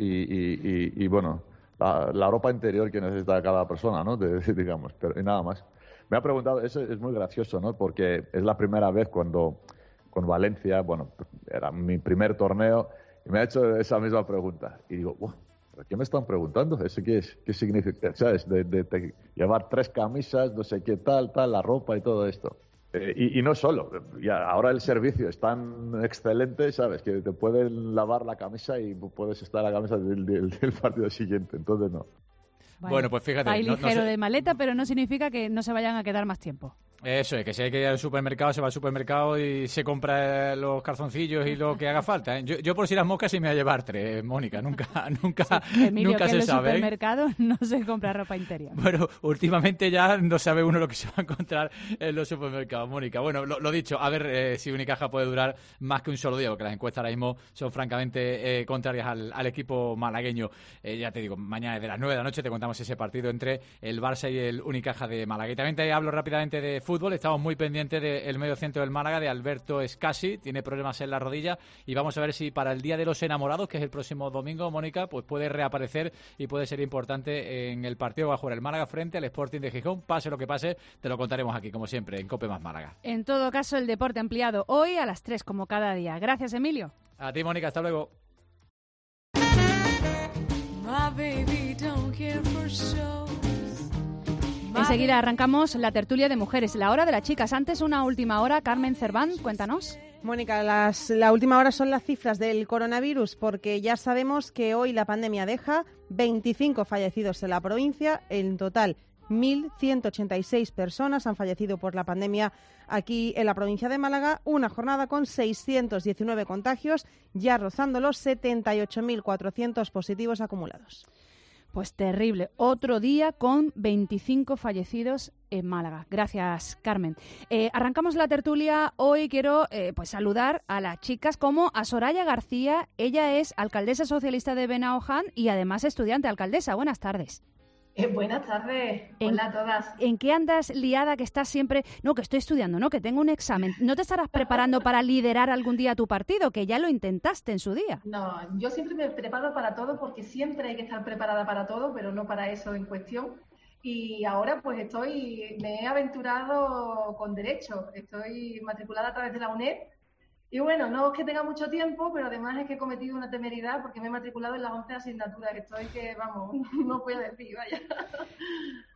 y bueno, la ropa interior que necesita cada persona, ¿no? Digamos, pero y nada más. Me ha preguntado, eso es muy gracioso, ¿no? Porque es la primera vez con Valencia, bueno, era mi primer torneo, y me ha hecho esa misma pregunta. Y digo, wow, ¿pero qué me están preguntando? ¿Eso qué es? ¿Qué significa? ¿Sabes? De llevar 3 camisas, no sé qué tal, la ropa y todo esto. Y no solo, ahora el servicio es tan excelente, ¿sabes? Que te pueden lavar la camisa y puedes estar a la camisa del partido siguiente, entonces no. Bueno, pues fíjate. Hay ligero de maleta, pero no significa que no se vayan a quedar más tiempo. Eso es, que si hay que ir al supermercado, se va al supermercado y se compra los calzoncillos y lo que haga falta, ¿eh? Yo por si las moscas sí me voy a llevar 3, Mónica, nunca Emilio, nunca que se en los sabe. supermercados no se compra ropa interior. Bueno, últimamente ya no sabe uno lo que se va a encontrar en los supermercados, Mónica. Bueno, lo dicho, a ver si Unicaja puede durar más que un solo día, porque las encuestas ahora mismo son francamente contrarias al equipo malagueño. Ya te digo, mañana desde las 9 de la noche te contamos ese partido entre el Barça y el Unicaja de Málaga. Y también te hablo rápidamente de fútbol. Estamos muy pendientes del medio centro del Málaga, de Alberto Escasi. Tiene problemas en la rodilla y vamos a ver si para el Día de los Enamorados, que es el próximo domingo, Mónica, pues puede reaparecer y puede ser importante en el partido que va a jugar el Málaga frente al Sporting de Gijón. Pase lo que pase, te lo contaremos aquí, como siempre, en COPE más Málaga. En todo caso, el deporte ampliado hoy a las 3, como cada día. Gracias, Emilio. A ti, Mónica, hasta luego. Enseguida arrancamos la tertulia de mujeres, la hora de las chicas. Antes, una última hora. Carmen Cerván, cuéntanos. Mónica, la última hora son las cifras del coronavirus, porque ya sabemos que hoy la pandemia deja 25 fallecidos en la provincia. En total, 1.186 personas han fallecido por la pandemia aquí en la provincia de Málaga. Una jornada con 619 contagios, ya rozando los 78.400 positivos acumulados. Pues terrible. Otro día con 25 fallecidos en Málaga. Gracias, Carmen. Arrancamos la tertulia. Hoy quiero pues saludar a las chicas como a Soraya García. Ella es alcaldesa socialista de Benaoján y además estudiante alcaldesa. Buenas tardes. Buenas tardes, hola a todas. ¿En qué andas liada que estás siempre? No, que estoy estudiando, no, que tengo un examen. ¿No te estarás preparando para liderar algún día tu partido, que ya lo intentaste en su día? No, yo siempre me preparo para todo porque siempre hay que estar preparada para todo, pero no para eso en cuestión. Y ahora pues me he aventurado con Derecho, estoy matriculada a través de la UNED. Y bueno, no es que tenga mucho tiempo, pero además es que he cometido una temeridad porque me he matriculado en las 11 asignaturas. Estoy que, vamos, no puedo decir, vaya.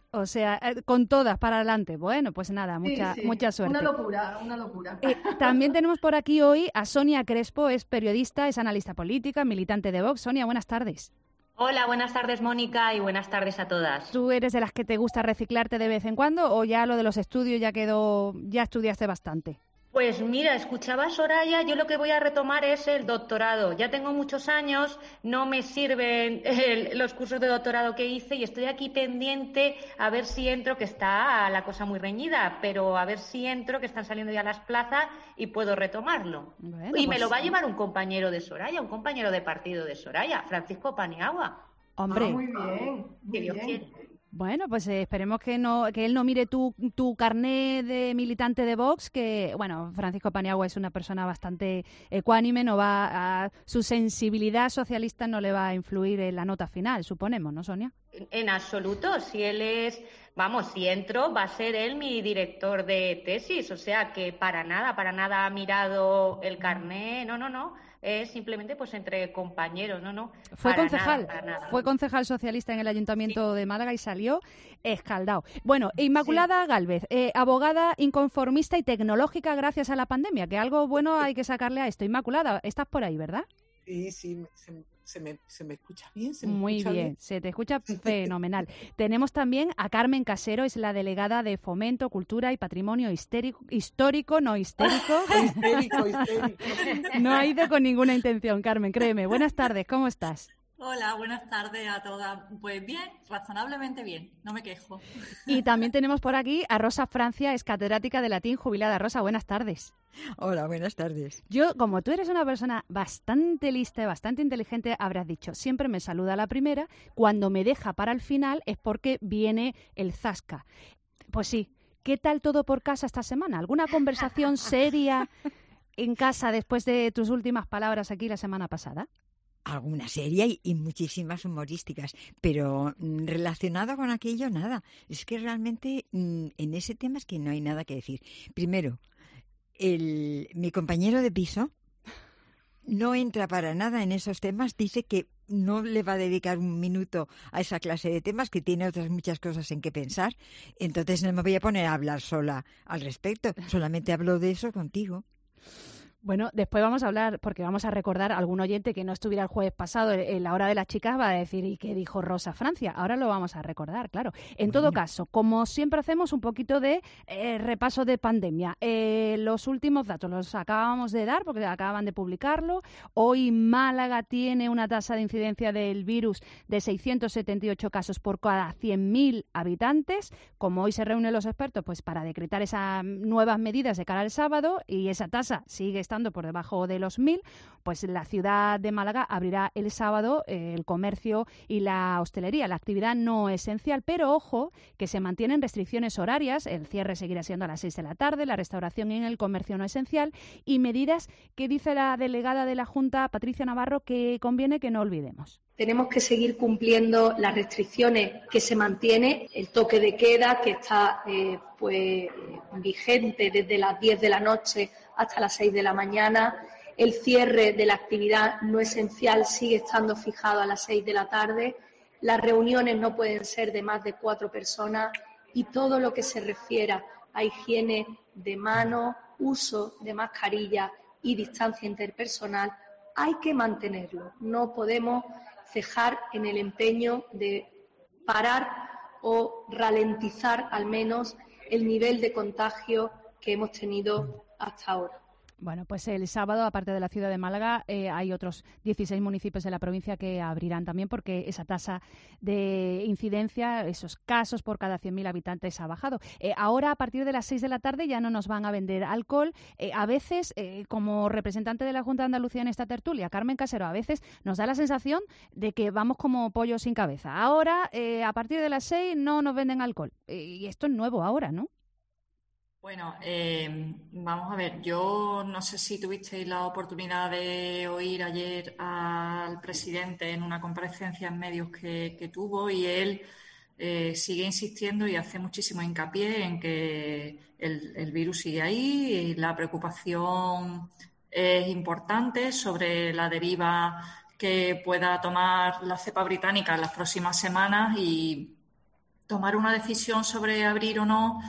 O sea, con todas para adelante. Bueno, pues nada, mucha suerte. Una locura. También tenemos por aquí hoy a Sonia Crespo, es periodista, es analista política, militante de Vox. Sonia, buenas tardes. Hola, buenas tardes, Mónica, y buenas tardes a todas. ¿Tú eres de las que te gusta reciclarte de vez en cuando o ya lo de los estudios ya estudiaste bastante? Pues mira, escuchaba a Soraya, yo lo que voy a retomar es el doctorado. Ya tengo muchos años, no me sirven los cursos de doctorado que hice y estoy aquí pendiente a ver si entro, que está la cosa muy reñida, pero a ver si entro, que están saliendo ya las plazas y puedo retomarlo. Bueno, y pues me lo va a llevar un compañero de Soraya, un compañero de partido de Soraya, Francisco Paniagua. Hombre. Muy bien. Que Dios quiere. Bueno, pues esperemos que él no mire tu carné de militante de Vox, que, bueno, Francisco Paniagua es una persona bastante ecuánime, su sensibilidad socialista no le va a influir en la nota final, suponemos, ¿no, Sonia? En absoluto, si entro, va a ser él mi director de tesis, o sea que para nada ha mirado el carné, no. Es simplemente pues entre compañeros, no. Fue nada. Fue concejal socialista en el Ayuntamiento de Málaga y salió escaldado. Bueno, Inmaculada Gálvez, abogada inconformista y tecnológica gracias a la pandemia, que algo bueno hay que sacarle a esto. Inmaculada, estás por ahí, ¿verdad? Sí, se me escucha bien. Muy bien, se te escucha fenomenal. Tenemos también a Carmen Casero, es la delegada de Fomento, Cultura y Patrimonio Histórico, no histérico. Histérico. No ha ido con ninguna intención, Carmen, créeme. Buenas tardes, ¿cómo estás? Hola, buenas tardes a todas. Pues bien, razonablemente bien, no me quejo. Y también tenemos por aquí a Rosa Francia, es catedrática de latín jubilada. Rosa, buenas tardes. Hola, buenas tardes. Yo, como tú eres una persona bastante lista y bastante inteligente, habrás dicho, siempre me saluda a la primera, cuando me deja para el final es porque viene el zasca. Pues sí, ¿qué tal todo por casa esta semana? ¿Alguna conversación seria en casa después de tus últimas palabras aquí la semana pasada? Alguna seria y muchísimas humorísticas, pero relacionado con aquello nada. Es que realmente en ese tema es que no hay nada que decir. Primero, mi compañero de piso no entra para nada en esos temas, dice que no le va a dedicar un minuto a esa clase de temas, que tiene otras muchas cosas en que pensar, entonces no me voy a poner a hablar sola al respecto, solamente hablo de eso contigo. Bueno, después vamos a hablar, porque vamos a recordar a algún oyente que no estuviera el jueves pasado en la hora de las chicas, va a decir, ¿y qué dijo Rosa Francia? Ahora lo vamos a recordar, claro. En todo caso, como siempre hacemos un poquito de repaso de pandemia. Los últimos datos los acabamos de dar, porque acaban de publicarlo. Hoy Málaga tiene una tasa de incidencia del virus de 678 casos por cada 100.000 habitantes. Como hoy se reúnen los expertos, pues para decretar esas nuevas medidas de cara al sábado, y esa tasa sigue estando por debajo de los 1.000, pues la ciudad de Málaga abrirá el sábado el comercio y la hostelería, la actividad no esencial, pero ojo que se mantienen restricciones horarias, el cierre seguirá siendo a las 6 de la tarde, la restauración en el comercio no esencial y medidas que dice la delegada de la Junta, Patricia Navarro, que conviene que no olvidemos. Tenemos que seguir cumpliendo las restricciones que se mantiene, el toque de queda que está vigente desde las 10 de la noche hasta las 6 de la mañana. El cierre de la actividad no esencial sigue estando fijado a las 6 de la tarde. Las reuniones no pueden ser de más de 4 personas y todo lo que se refiera a higiene de manos, uso de mascarilla y distancia interpersonal hay que mantenerlo. No podemos cejar en el empeño de parar o ralentizar al menos el nivel de contagio que hemos tenido hasta ahora. Bueno, pues el sábado, aparte de la ciudad de Málaga, hay otros 16 municipios de la provincia que abrirán también porque esa tasa de incidencia, esos casos por cada 100.000 habitantes ha bajado. Ahora, a partir de las 6 de la tarde, ya no nos van a vender alcohol. A veces, como representante de la Junta de Andalucía en esta tertulia, Carmen Casero, a veces nos da la sensación de que vamos como pollos sin cabeza. Ahora, a partir de las 6, no nos venden alcohol. Y esto es nuevo ahora, ¿no? Bueno, vamos a ver, yo no sé si tuvisteis la oportunidad de oír ayer al presidente en una comparecencia en medios que tuvo y él sigue insistiendo y hace muchísimo hincapié en que el virus sigue ahí y la preocupación es importante sobre la deriva que pueda tomar la cepa británica en las próximas semanas y tomar una decisión sobre abrir o no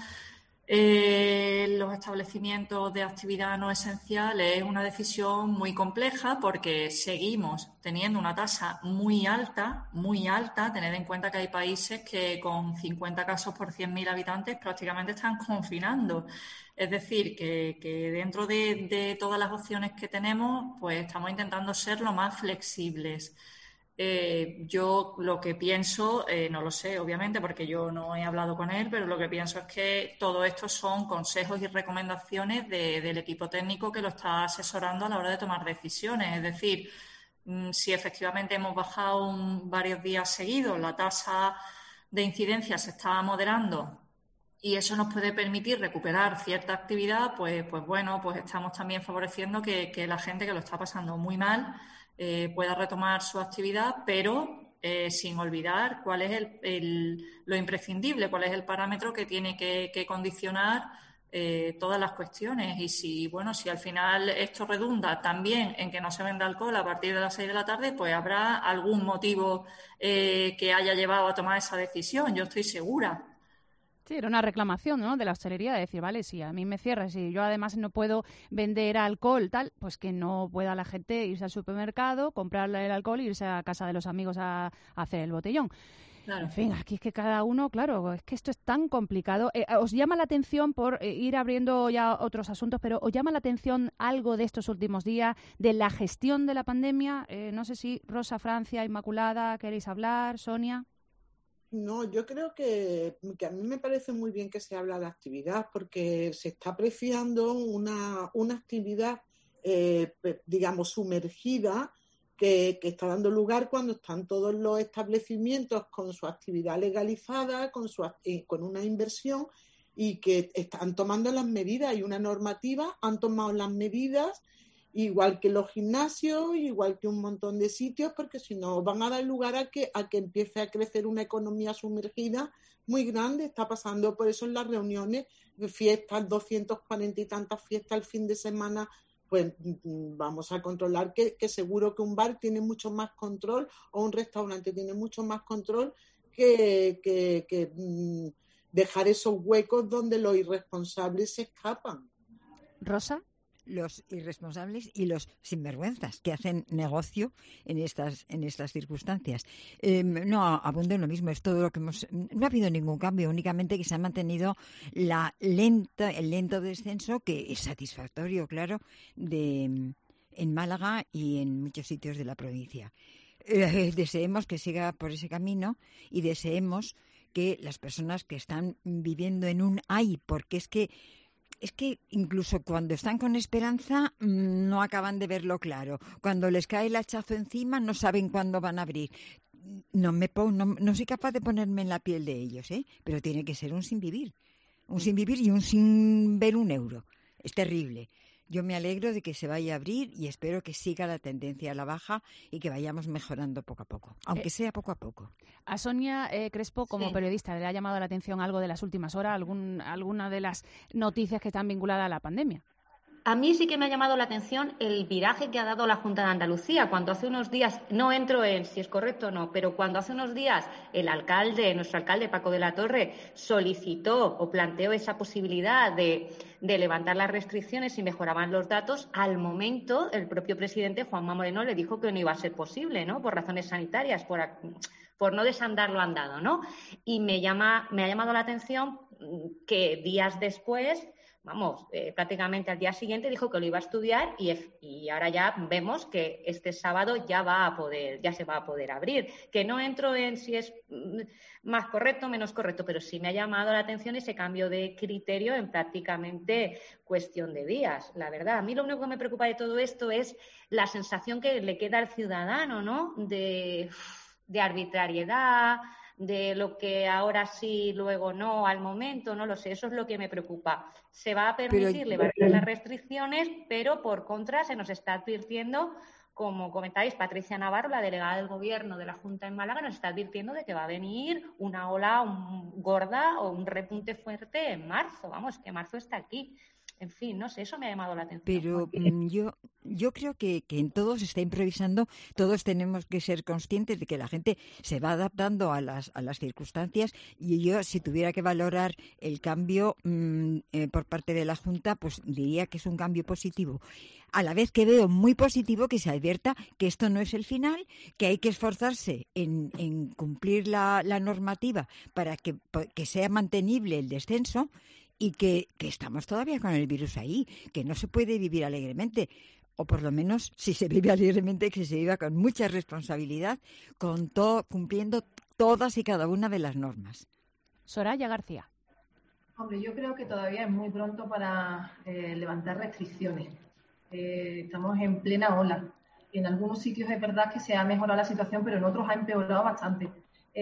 los establecimientos de actividad no esencial es una decisión muy compleja porque seguimos teniendo una tasa muy alta. Tened en cuenta que hay países que con 50 casos por 100.000 habitantes prácticamente están confinando. Es decir, que dentro de todas las opciones que tenemos, pues estamos intentando ser lo más flexibles. Yo lo que pienso, no lo sé, obviamente, porque yo no he hablado con él, pero lo que pienso es que todo esto son consejos y recomendaciones del equipo técnico que lo está asesorando a la hora de tomar decisiones. Es decir, si efectivamente hemos bajado varios días seguidos, la tasa de incidencia se está moderando y eso nos puede permitir recuperar cierta actividad, pues bueno, pues estamos también favoreciendo que la gente que lo está pasando muy mal pueda retomar su actividad, pero sin olvidar cuál es lo imprescindible, cuál es el parámetro que tiene que condicionar todas las cuestiones. Y si al final esto redunda también en que no se venda alcohol a partir de las 6 de la tarde, pues habrá algún motivo que haya llevado a tomar esa decisión, yo estoy segura. Sí, era una reclamación, ¿no?, de la hostelería, de decir, vale, si a mí me cierras y yo además no puedo vender alcohol, tal, pues que no pueda la gente irse al supermercado, comprar el alcohol e irse a casa de los amigos a hacer el botellón. Claro. En fin, aquí es que cada uno, claro, es que esto es tan complicado. ¿Os llama la atención, por ir abriendo ya otros asuntos, pero os llama la atención algo de estos últimos días, de la gestión de la pandemia? No sé si Rosa, Francia, Inmaculada, ¿queréis hablar? Sonia. No, yo creo que a mí me parece muy bien que se habla de actividad porque se está apreciando una actividad, digamos, sumergida que está dando lugar cuando están todos los establecimientos con su actividad legalizada, con una inversión y que están tomando las medidas. Hay una normativa, han tomado las medidas, igual que los gimnasios, igual que un montón de sitios, porque si no van a dar lugar a que empiece a crecer una economía sumergida muy grande. Está pasando por eso en las reuniones, fiestas, 240 y tantas fiestas el fin de semana, pues vamos a controlar que seguro que un bar tiene mucho más control o un restaurante tiene mucho más control que dejar esos huecos donde los irresponsables se escapan. Rosa. Los irresponsables y los sinvergüenzas que hacen negocio en estas circunstancias. No abundo en lo mismo, es todo lo que hemos... No ha habido ningún cambio, únicamente que se ha mantenido el lento descenso, que es satisfactorio, claro, en Málaga y en muchos sitios de la provincia. Deseemos que siga por ese camino y deseemos que las personas que están viviendo en un porque es que incluso cuando están con esperanza no acaban de verlo claro. Cuando les cae el hachazo encima no saben cuándo van a abrir. No soy capaz de ponerme en la piel de ellos, pero tiene que ser un sin vivir y un sin ver un euro. Es terrible. Yo me alegro de que se vaya a abrir y espero que siga la tendencia a la baja y que vayamos mejorando poco a poco, aunque sea poco a poco. A Sonia Crespo, como periodista, ¿le ha llamado la atención algo de las últimas horas, alguna de las noticias que están vinculadas a la pandemia? A mí sí que me ha llamado la atención el viraje que ha dado la Junta de Andalucía, cuando hace unos días, no entro en si es correcto o no, pero cuando hace unos días nuestro alcalde Paco de la Torre, solicitó o planteó esa posibilidad de levantar las restricciones si mejoraban los datos, al momento el propio presidente Juanma Moreno le dijo que no iba a ser posible, ¿no?, por razones sanitarias, por no desandar lo andado, ¿no? Y me ha llamado la atención que días después, prácticamente al día siguiente, dijo que lo iba a estudiar y ahora ya vemos que este sábado ya se va a poder abrir. Que no entro en si es más correcto o menos correcto, pero sí me ha llamado la atención ese cambio de criterio en prácticamente cuestión de días. La verdad, a mí lo único que me preocupa de todo esto es la sensación que le queda al ciudadano, ¿no?, de arbitrariedad, de lo que ahora sí, luego no, al momento, no lo sé, eso es lo que me preocupa. Se va a permitir levantar las restricciones, pero por contra se nos está advirtiendo, como comentáis, Patricia Navarro, la delegada del Gobierno de la Junta en Málaga, nos está advirtiendo de que va a venir una ola gorda o un repunte fuerte en marzo. Que marzo está aquí. en fin, no sé, eso me ha llamado la atención. Pero yo creo que en todo se está improvisando, todos tenemos que ser conscientes de que la gente se va adaptando a las circunstancias, y yo, si tuviera que valorar el cambio por parte de la Junta, pues diría que es un cambio positivo. A la vez que veo muy positivo que se advierta que esto no es el final, que hay que esforzarse en cumplir la normativa para que sea mantenible el descenso, y que estamos todavía con el virus ahí, que no se puede vivir alegremente. O por lo menos, si se vive alegremente, que se viva con mucha responsabilidad, cumpliendo todas y cada una de las normas. Soraya García. Hombre, yo creo que todavía es muy pronto para levantar restricciones. Estamos en plena ola. En algunos sitios es verdad que se ha mejorado la situación, pero en otros ha empeorado bastante.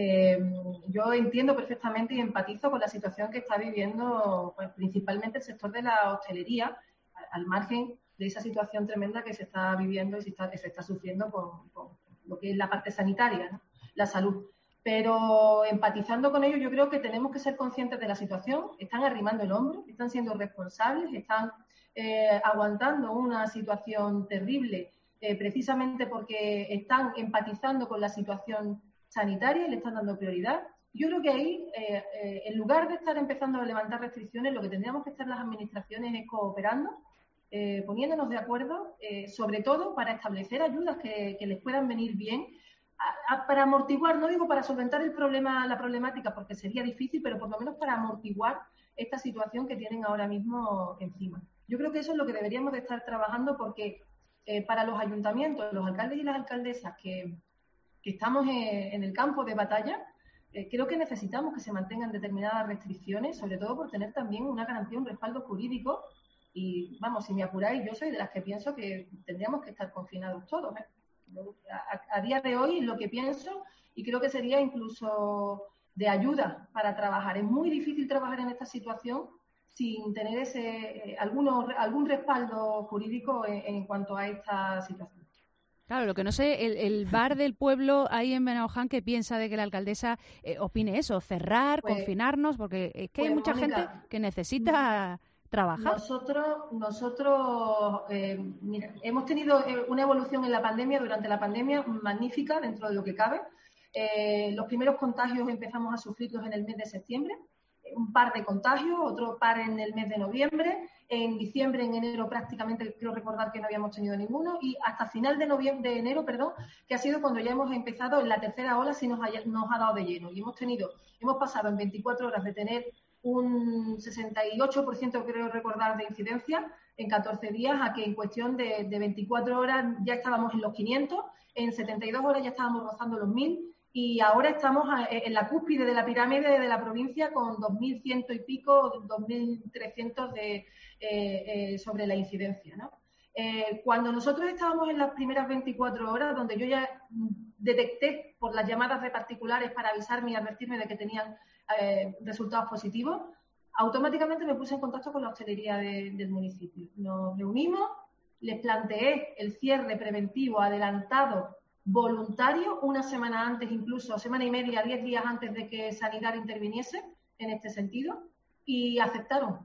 Yo entiendo perfectamente y empatizo con la situación que está viviendo, pues, principalmente el sector de la hostelería, al margen de esa situación tremenda que se está viviendo y que se está sufriendo con lo que es la parte sanitaria, ¿no? La salud. Pero empatizando con ellos, yo creo que tenemos que ser conscientes de la situación. Están arrimando el hombro, están siendo responsables, están aguantando una situación terrible, precisamente porque están empatizando con la situación sanitaria y le están dando prioridad. Yo creo que ahí, en lugar de estar empezando a levantar restricciones, lo que tendríamos que estar las administraciones es cooperando, poniéndonos de acuerdo, sobre todo para establecer ayudas que les puedan venir bien, para amortiguar, no digo para solventar la problemática, porque sería difícil, pero por lo menos para amortiguar esta situación que tienen ahora mismo encima. Yo creo que eso es lo que deberíamos de estar trabajando, porque para los ayuntamientos, los alcaldes y las alcaldesas que estamos en el campo de batalla, creo que necesitamos que se mantengan determinadas restricciones, sobre todo por tener también una garantía, un respaldo jurídico. Y vamos, si me apuráis, yo soy de las que pienso que tendríamos que estar confinados todos. A día de hoy, lo que pienso, y creo que sería incluso de ayuda para trabajar. Es muy difícil trabajar en esta situación sin tener algún respaldo jurídico en cuanto a esta situación. Claro, lo que no sé, el bar del pueblo ahí en Benahoján, ¿qué piensa de que la alcaldesa opine eso? ¿Cerrar, confinarnos? Porque es que hay mucha Mónica, gente que necesita trabajar. Nosotros mira, hemos tenido una evolución en la pandemia, durante la pandemia, magnífica dentro de lo que cabe. Los primeros contagios empezamos a sufrirlos en el mes de septiembre, un par de contagios, otro par en el mes de noviembre. En diciembre, en enero prácticamente creo recordar que no habíamos tenido ninguno, y hasta final de enero, que ha sido cuando ya hemos empezado en la tercera ola, sí nos ha dado de lleno. Y hemos pasado en 24 horas de tener un 68%, creo recordar, de incidencia en 14 días, a que en cuestión de 24 horas ya estábamos en los 500, en 72 horas ya estábamos rozando los 1000, y ahora estamos en la cúspide de la pirámide de la provincia con 2.100 y pico, 2.300 sobre la incidencia, ¿no? Cuando nosotros estábamos en las primeras 24 horas, donde yo ya detecté por las llamadas de particulares para avisarme y advertirme de que tenían resultados positivos, automáticamente me puse en contacto con la hostelería del municipio. Nos reunimos, les planteé el cierre preventivo adelantado voluntario, una semana antes, incluso semana y media, 10 días antes de que Sanidad interviniese en este sentido, y aceptaron.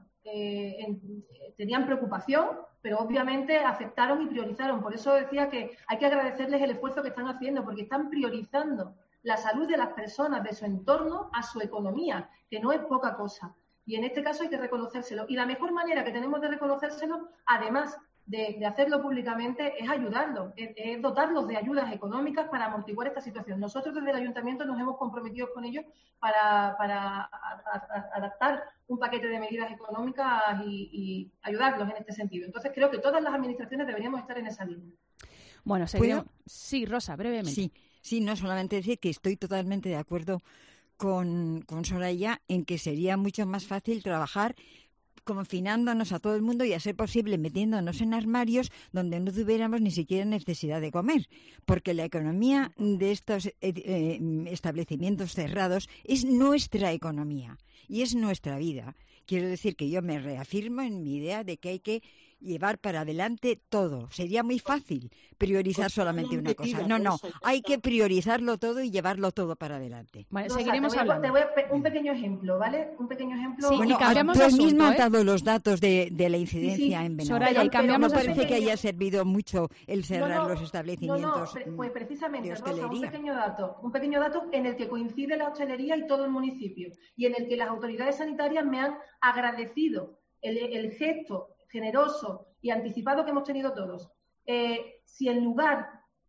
Tenían preocupación, pero obviamente aceptaron y priorizaron. Por eso decía que hay que agradecerles el esfuerzo que están haciendo, porque están priorizando la salud de las personas, de su entorno, a su economía, que no es poca cosa. Y en este caso hay que reconocérselo. Y la mejor manera que tenemos de reconocérselo, además de hacerlo públicamente, es ayudarlos, es dotarlos de ayudas económicas para amortiguar esta situación. Nosotros desde el Ayuntamiento nos hemos comprometido con ellos para adaptar un paquete de medidas económicas y ayudarlos en este sentido. Entonces creo que todas las administraciones deberíamos estar en esa línea. Bueno, seguimos. Sí, Rosa, brevemente. Sí, no solamente decir que estoy totalmente de acuerdo con Soraya en que sería mucho más fácil trabajar confinándonos a todo el mundo y, a ser posible, metiéndonos en armarios donde no tuviéramos ni siquiera necesidad de comer, porque la economía de estos establecimientos cerrados es nuestra economía y es nuestra vida. Quiero decir que yo me reafirmo en mi idea de que hay que llevar para adelante todo. Sería muy fácil priorizar solamente una cosa. No, hay que priorizarlo todo y llevarlo todo para adelante. Bueno, Rosa, seguiremos hablando. Te voy a un pequeño ejemplo, ¿vale? Un pequeño ejemplo. Sí, bueno, y cambiamos tú de asunto, misma has dado los datos de la incidencia Sí, en Benavente. Soraya, y cambiamos ¿No de parece asunto. que haya servido mucho el cerrar los No, establecimientos pues precisamente, de Rosa, hostelería? un pequeño dato en el que coincide la hostelería y todo el municipio, y en el que las autoridades sanitarias me han agradecido el gesto generoso y anticipado que hemos tenido todos. Si en lugar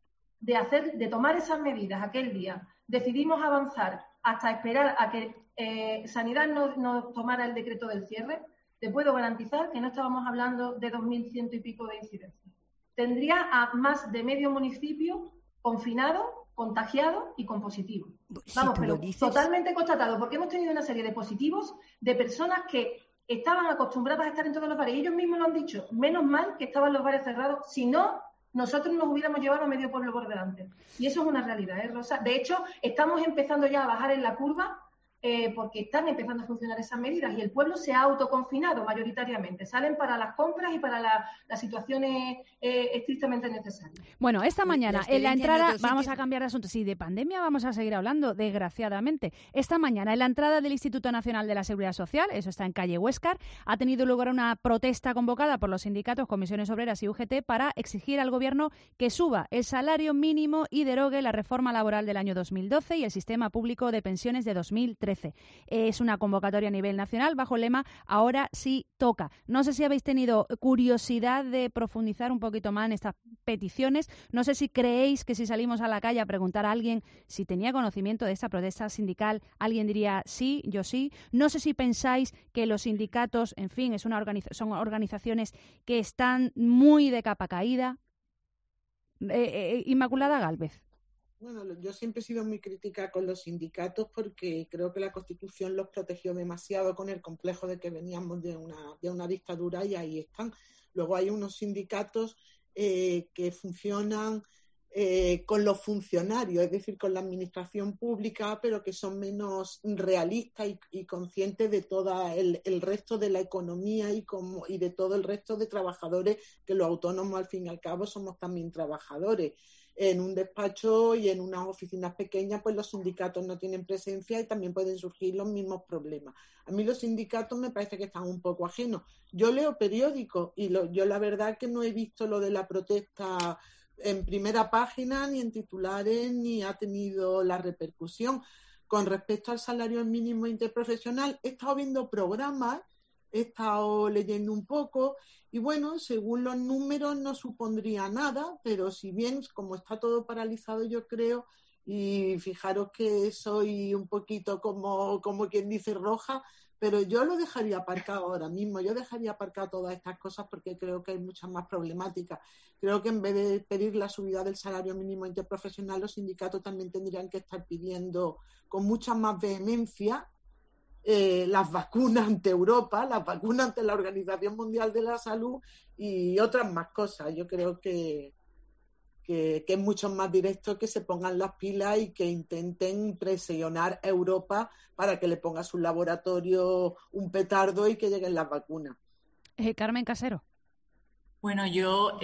de tomar esas medidas aquel día, decidimos avanzar hasta esperar a que Sanidad no tomara el decreto del cierre, te puedo garantizar que no estábamos hablando de 2.100 y pico de incidencias. Tendría a más de medio municipio confinado, contagiado y con positivo. Vamos, pero totalmente constatado, porque hemos tenido una serie de positivos de personas que estaban acostumbradas a estar en todos los bares. Y ellos mismos lo han dicho, menos mal que estaban los bares cerrados, si no, nosotros nos hubiéramos llevado a medio pueblo por delante. Y eso es una realidad, Rosa? De hecho, estamos empezando ya a bajar en la curva porque están empezando a funcionar esas medidas y el pueblo se ha autoconfinado mayoritariamente. Salen para las compras y para las situaciones estrictamente necesarias. Bueno, esta mañana en la entrada, vamos a cambiar de asunto. Sí, de pandemia vamos a seguir hablando, desgraciadamente. Esta mañana en la entrada del Instituto Nacional de la Seguridad Social, eso está en calle Huéscar, ha tenido lugar una protesta convocada por los sindicatos, comisiones obreras y UGT para exigir al Gobierno que suba el salario mínimo y derogue la reforma laboral del año 2012 y el sistema público de pensiones de 2013. Es una convocatoria a nivel nacional bajo el lema Ahora sí toca. No sé si habéis tenido curiosidad de profundizar un poquito más en estas peticiones. No sé si creéis que si salimos a la calle a preguntar a alguien si tenía conocimiento de esta protesta sindical, alguien diría sí, yo sí. No sé si pensáis que los sindicatos, en fin, son organizaciones que están muy de capa caída. Inmaculada Gálvez. Bueno, yo siempre he sido muy crítica con los sindicatos porque creo que la Constitución los protegió demasiado con el complejo de que veníamos de una dictadura y ahí están. Luego hay unos sindicatos que funcionan con los funcionarios, es decir, con la administración pública, pero que son menos realistas y conscientes de todo el resto de la economía y de todo el resto de trabajadores, que los autónomos al fin y al cabo somos también trabajadores. En un despacho y en unas oficinas pequeñas, pues los sindicatos no tienen presencia y también pueden surgir los mismos problemas. A mí los sindicatos me parece que están un poco ajenos. Yo leo periódicos y yo la verdad que no he visto lo de la protesta en primera página, ni en titulares, ni ha tenido la repercusión. Con respecto al salario mínimo interprofesional, he estado viendo programas, he estado leyendo un poco y bueno, según los números no supondría nada, pero si bien como está todo paralizado, yo creo, y fijaros que soy un poquito como quien dice roja, pero yo lo dejaría aparcado ahora mismo, yo dejaría aparcado todas estas cosas porque creo que hay muchas más problemáticas. Creo que en vez de pedir la subida del salario mínimo interprofesional, los sindicatos también tendrían que estar pidiendo con mucha más vehemencia las vacunas ante Europa, las vacunas ante la Organización Mundial de la Salud y otras más cosas. Yo creo que es mucho más directo que se pongan las pilas y que intenten presionar a Europa para que le ponga a sus laboratorios un petardo y que lleguen las vacunas. Carmen Casero. Bueno, yo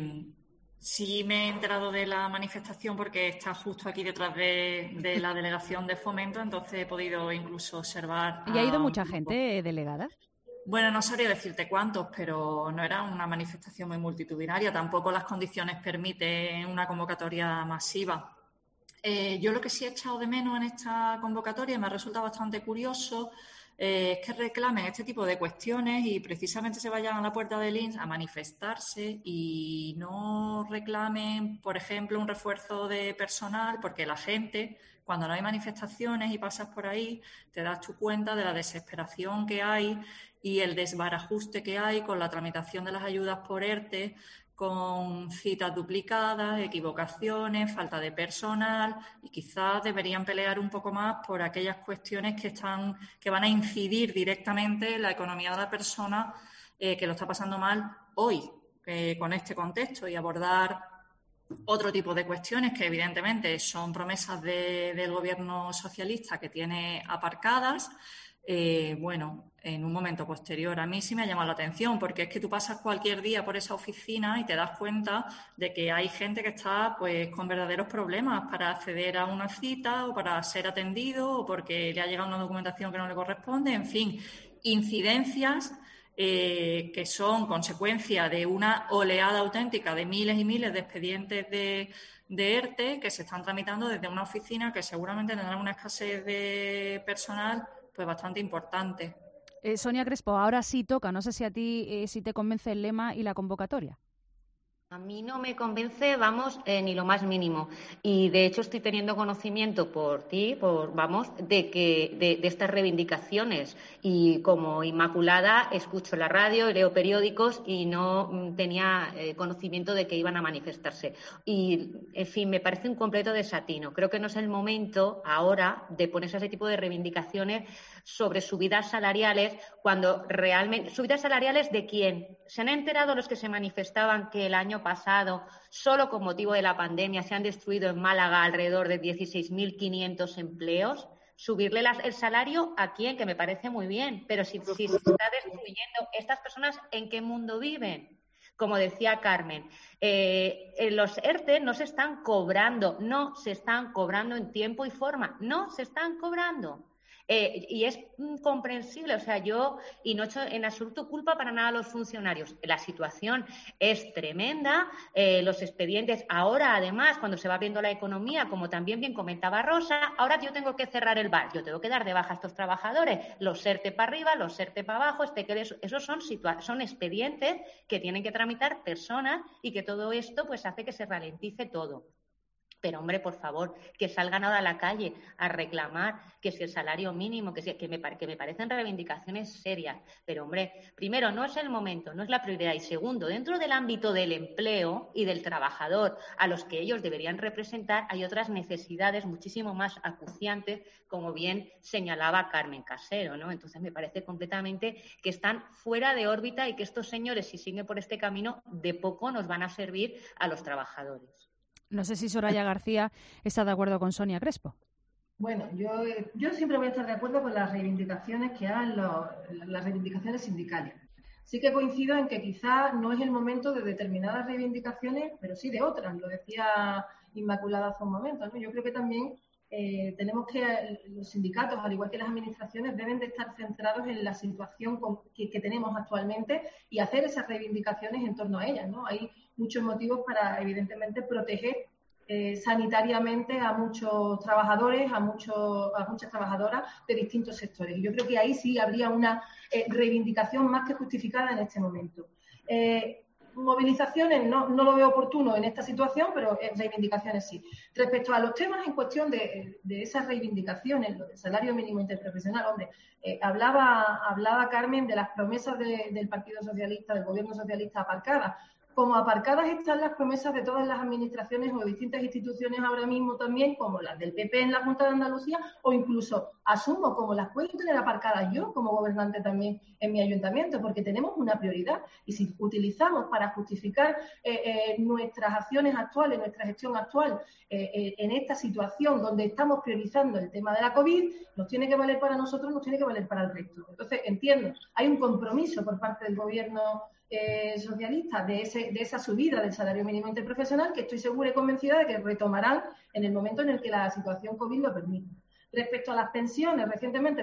sí me he enterado de la manifestación porque está justo aquí detrás de la delegación de Fomento, entonces he podido incluso observar... ¿Y ha ido mucha gente delegada? Bueno, no sabría decirte cuántos, pero no era una manifestación muy multitudinaria. Tampoco las condiciones permiten una convocatoria masiva. Yo lo que sí he echado de menos en esta convocatoria, me ha resultado bastante curioso, es que reclamen este tipo de cuestiones y precisamente se vayan a la puerta del INS a manifestarse y no reclamen, por ejemplo, un refuerzo de personal, porque la gente, cuando no hay manifestaciones y pasas por ahí, te das tu cuenta de la desesperación que hay y el desbarajuste que hay con la tramitación de las ayudas por ERTE, con citas duplicadas, equivocaciones, falta de personal y quizás deberían pelear un poco más por aquellas cuestiones que van a incidir directamente en la economía de la persona que lo está pasando mal hoy con este contexto y abordar otro tipo de cuestiones que evidentemente son promesas del gobierno socialista que tiene aparcadas. bueno, en un momento posterior. A mí sí me ha llamado la atención, porque es que tú pasas cualquier día por esa oficina y te das cuenta de que hay gente que está pues con verdaderos problemas para acceder a una cita o para ser atendido o porque le ha llegado una documentación que no le corresponde, en fin, incidencias que son consecuencia de una oleada auténtica de miles y miles de expedientes de ERTE que se están tramitando desde una oficina que seguramente tendrá una escasez de personal pues bastante importante. Sonia Crespo, ahora sí toca. No sé si a ti si te convence el lema y la convocatoria. A mí no me convence, ni lo más mínimo. Y de hecho estoy teniendo conocimiento por ti, de estas reivindicaciones. Y como Inmaculada escucho la radio, leo periódicos y no tenía conocimiento de que iban a manifestarse. Y, en fin, me parece un completo desatino. Creo que no es el momento ahora de ponerse a ese tipo de reivindicaciones sobre subidas salariales, cuando realmente... ¿Subidas salariales de quién? ¿Se han enterado los que se manifestaban que el año pasado, solo con motivo de la pandemia, se han destruido en Málaga alrededor de 16.500 empleos? ¿Subirle el salario a quién? Que me parece muy bien, pero si se está destruyendo, ¿estas personas en qué mundo viven? Como decía Carmen, los ERTE no se están cobrando en tiempo y forma, no se están cobrando. Y es comprensible, y no he hecho en absoluto culpa para nada a los funcionarios. La situación es tremenda, los expedientes ahora, además, cuando se va abriendo la economía, como también bien comentaba Rosa, ahora yo tengo que cerrar el bar, yo tengo que dar de baja a estos trabajadores, los ERTE para arriba, los ERTE para abajo, esos son expedientes que tienen que tramitar personas y que todo esto pues hace que se ralentice todo. Pero, hombre, por favor, que salgan ahora a la calle a reclamar que si el salario mínimo, que me parecen reivindicaciones serias. Pero, hombre, primero, no es el momento, no es la prioridad. Y segundo, dentro del ámbito del empleo y del trabajador a los que ellos deberían representar, hay otras necesidades muchísimo más acuciantes, como bien señalaba Carmen Casero, ¿no? Entonces, me parece completamente que están fuera de órbita y que estos señores, si siguen por este camino, de poco nos van a servir a los trabajadores. No sé si Soraya García está de acuerdo con Sonia Crespo. Bueno, yo siempre voy a estar de acuerdo con las reivindicaciones que hagan las reivindicaciones sindicales. Sí que coincido en que quizá no es el momento de determinadas reivindicaciones, pero sí de otras. Lo decía Inmaculada hace un momento, ¿no? Yo creo que también tenemos que, los sindicatos, al igual que las administraciones, deben de estar centrados en la situación que tenemos actualmente y hacer esas reivindicaciones en torno a ellas, ¿no? Hay muchos motivos para, evidentemente, proteger sanitariamente a muchos trabajadores, a muchas trabajadoras de distintos sectores. Y yo creo que ahí sí habría una reivindicación más que justificada en este momento. Movilizaciones no lo veo oportuno en esta situación, pero reivindicaciones sí. Respecto a los temas en cuestión de esas reivindicaciones, lo del salario mínimo interprofesional, hombre, hablaba Carmen de las promesas del Partido Socialista, del Gobierno Socialista aparcadas. Como aparcadas están las promesas de todas las administraciones o distintas instituciones ahora mismo también, como las del PP en la Junta de Andalucía, o incluso, asumo, como las puedo tener aparcadas yo como gobernante también en mi ayuntamiento, porque tenemos una prioridad. Y si utilizamos para justificar nuestras acciones actuales, nuestra gestión actual, en esta situación donde estamos priorizando el tema de la COVID, nos tiene que valer para nosotros, nos tiene que valer para el resto. Entonces, entiendo, hay un compromiso por parte del Gobierno socialista de esa subida del salario mínimo interprofesional, que estoy segura y convencida de que retomarán en el momento en el que la situación COVID lo permita. Respecto a las pensiones, recientemente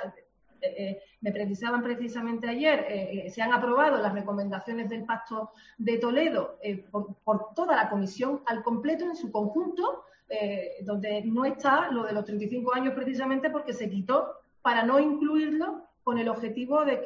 me precisaban precisamente ayer, se han aprobado las recomendaciones del Pacto de Toledo por toda la comisión al completo en su conjunto, donde no está lo de los 35 años precisamente porque se quitó para no incluirlo con el objetivo de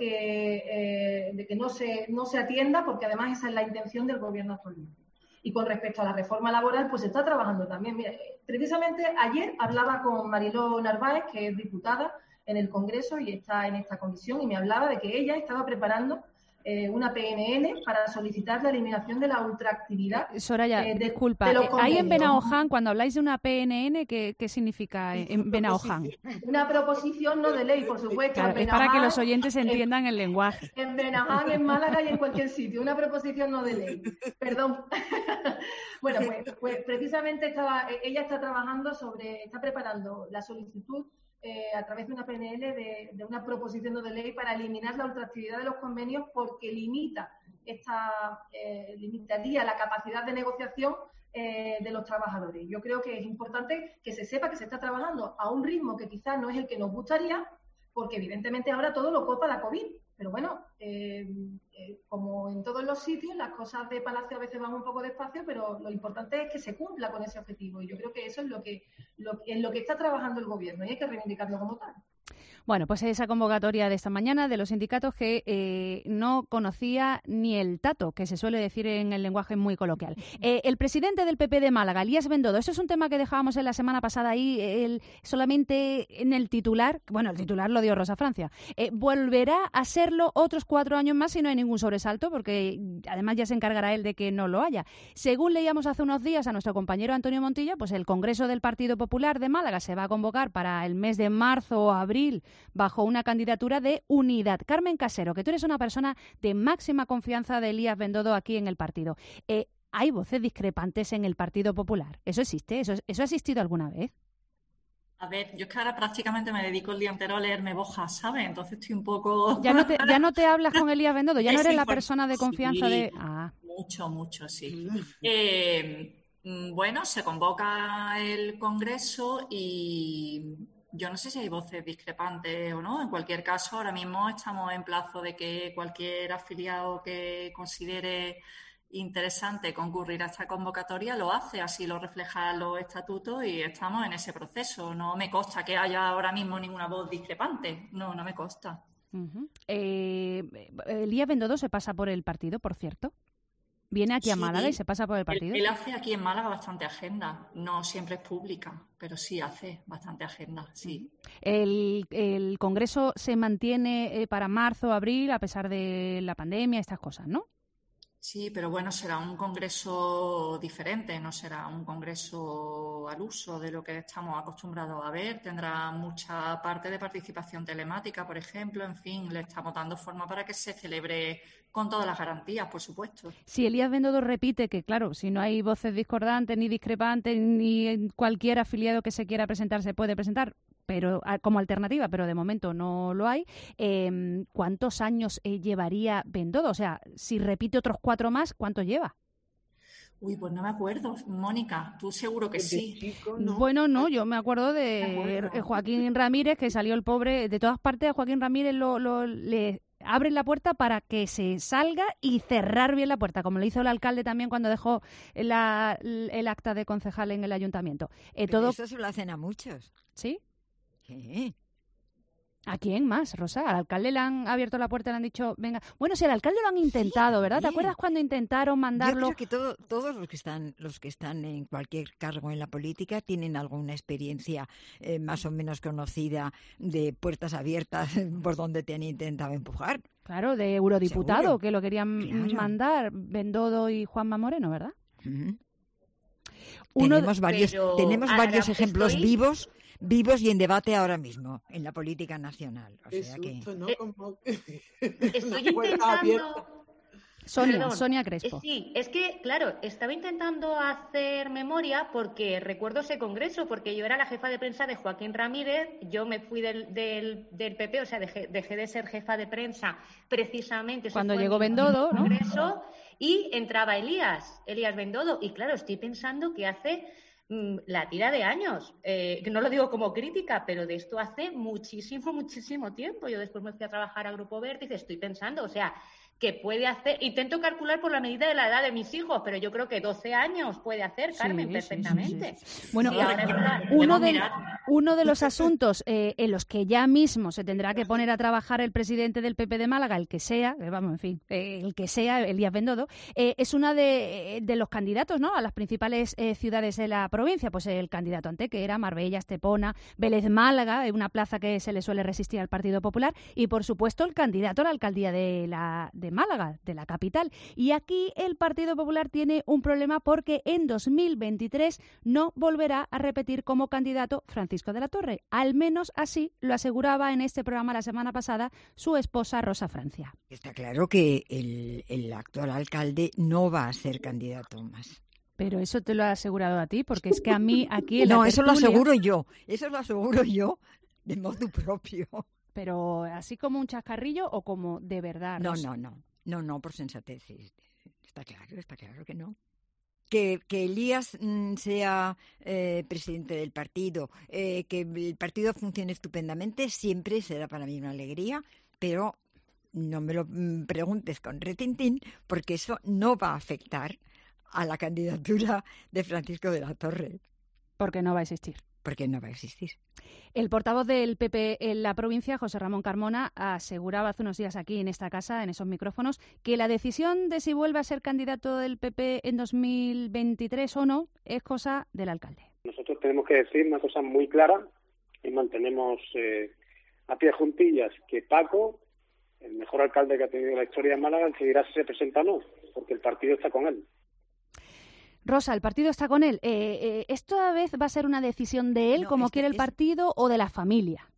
que no se atienda, porque además esa es la intención del Gobierno actual. Y con respecto a la reforma laboral, pues se está trabajando también. Mira, precisamente ayer hablaba con Mariló Narváez, que es diputada en el Congreso y está en esta comisión, y me hablaba de que ella estaba preparando una PNN para solicitar la eliminación de la ultraactividad. Soraya, disculpa, ¿hay en Benahoján, cuando habláis de una PNN, qué significa en Benahoján? Una proposición no de ley, por supuesto. Claro, es para que los oyentes entiendan el lenguaje. En Benahoján, en Málaga y en cualquier sitio, una proposición no de ley. Perdón. Bueno, pues precisamente ella está trabajando está preparando la solicitud a través de una PNL, de una proposición de ley para eliminar la ultraactividad de los convenios, porque limitaría la capacidad de negociación de los trabajadores. Yo creo que es importante que se sepa que se está trabajando a un ritmo que quizás no es el que nos gustaría, porque evidentemente ahora todo lo copa la COVID. Pero bueno, como en todos los sitios, las cosas de Palacio a veces van un poco despacio, pero lo importante es que se cumpla con ese objetivo. Y yo creo que eso es en lo que está trabajando el Gobierno, y hay que reivindicarlo como tal. Bueno, pues esa convocatoria de esta mañana de los sindicatos que no conocía ni el tato, que se suele decir en el lenguaje muy coloquial. El presidente del PP de Málaga, Elías Bendodo, eso es un tema que dejábamos en la semana pasada ahí, solamente en el titular, bueno, el titular lo dio Rosa Francia, volverá a serlo otros 4 años más si no hay ningún sobresalto, porque además ya se encargará él de que no lo haya. Según leíamos hace unos días a nuestro compañero Antonio Montilla, pues el Congreso del Partido Popular de Málaga se va a convocar para el mes de marzo o abril bajo una candidatura de unidad. Carmen Casero, que tú eres una persona de máxima confianza de Elías Bendodo aquí en el partido. ¿Hay voces discrepantes en el Partido Popular? ¿Eso existe? ¿Eso ha existido alguna vez? A ver, yo es que ahora prácticamente me dedico el día entero a leerme Bojas, ¿sabes? Entonces estoy un poco... ¿Ya no te hablas con Elías Bendodo? ¿Ya no eres la persona de confianza sí, de...? Mucho, sí. Bueno, se convoca el Congreso y... Yo no sé si hay voces discrepantes o no. En cualquier caso, ahora mismo estamos en plazo de que cualquier afiliado que considere interesante concurrir a esta convocatoria lo hace, así lo reflejan los estatutos y estamos en ese proceso. No me consta que haya ahora mismo ninguna voz discrepante. No me consta. Elías Bendodo se pasa por el partido, por cierto. Viene aquí a Málaga y se pasa por el partido. Él hace aquí en Málaga bastante agenda. No siempre es pública, pero sí hace bastante agenda, sí. El Congreso se mantiene para marzo, abril, a pesar de la pandemia, estas cosas, ¿no? Sí, pero bueno, será un congreso diferente, no será un congreso al uso de lo que estamos acostumbrados a ver. Tendrá mucha parte de participación telemática, por ejemplo. En fin, le estamos dando forma para que se celebre con todas las garantías, por supuesto. Si Elías Bendodo repite que, claro, si no hay voces discordantes ni discrepantes, ni cualquier afiliado que se quiera presentar se puede presentar, pero como alternativa, pero de momento no lo hay. ¿Cuántos años llevaría Bendodo? O sea, si repite otros 4 más, ¿cuánto lleva? Uy, pues no me acuerdo, Mónica, tú seguro que sí. Chico, ¿no? Bueno, no, yo me acuerdo de Joaquín Ramírez, que salió el pobre, de todas partes a Joaquín Ramírez le abren la puerta para que se salga y cerrar bien la puerta, como lo hizo el alcalde también cuando dejó el acta de concejal en el ayuntamiento. Pero eso se lo hacen a muchos. ¿Sí? Sí. ¿A quién más, Rosa? ¿Al alcalde le han abierto la puerta y le han dicho, venga? Bueno, si al alcalde lo han intentado, sí, ¿verdad? ¿Te acuerdas cuando intentaron mandarlo? Yo creo que todos los que están en cualquier cargo en la política tienen alguna experiencia más o menos conocida de puertas abiertas por donde te han intentado empujar. Claro, de eurodiputado, seguro, que lo querían mandar Bendodo y Juanma Moreno, ¿verdad? Uh-huh. Tenemos varios ejemplos vivos y en debate ahora mismo en la política nacional. O sea que... ¿no? Estoy intentando... Sonia Crespo. Sí, es que, claro, estaba intentando hacer memoria porque recuerdo ese congreso, porque yo era la jefa de prensa de Joaquín Ramírez, yo me fui del PP, o sea, dejé de ser jefa de prensa precisamente. Cuando llegó Bendodo, ¿no? Congreso, y entraba Elías Bendodo, y claro, estoy pensando que hace... la tira de años, que no lo digo como crítica, pero de esto hace muchísimo tiempo. Yo después me fui a trabajar a Grupo Vértice, estoy pensando, o sea, que puede hacer, intento calcular por la medida de la edad de mis hijos, pero yo creo que 12 años puede hacer, Carmen, perfectamente. Sí. Bueno, uno de los asuntos en los que ya mismo se tendrá que poner a trabajar el presidente del PP de Málaga, el que sea, el que sea, Elías Bendodo, es uno de los candidatos, ¿no?, a las principales ciudades de la provincia. Pues el candidato Antequera, Marbella, Estepona, Vélez Málaga, una plaza que se le suele resistir al Partido Popular, y por supuesto el candidato a la alcaldía de Málaga, de la capital. Y aquí el Partido Popular tiene un problema porque en 2023 no volverá a repetir como candidato Francisco de la Torre. Al menos así lo aseguraba en este programa la semana pasada su esposa Rosa Francia. Está claro que el actual alcalde no va a ser candidato más. Pero eso te lo ha asegurado a ti, porque es que a mí aquí en la No, tertulia... eso lo aseguro yo. de modo propio. Pero así como un chascarrillo o como de verdad. No, por sensatez. Está claro que no. Que Elías sea presidente del partido, que el partido funcione estupendamente, siempre será para mí una alegría, pero no me lo preguntes con retintín, porque eso no va a afectar a la candidatura de Francisco de la Torre. Porque no va a existir. El portavoz del PP en la provincia, José Ramón Carmona, aseguraba hace unos días aquí en esta casa, en esos micrófonos, que la decisión de si vuelve a ser candidato del PP en 2023 o no es cosa del alcalde. Nosotros tenemos que decir una cosa muy clara y mantenemos a pie juntillas que Paco, el mejor alcalde que ha tenido la historia de Málaga, decidirá si se presenta o no, porque el partido está con él. Rosa, el partido está con él. ¿Esta vez va a ser una decisión de él, como quiere el partido, o de la familia?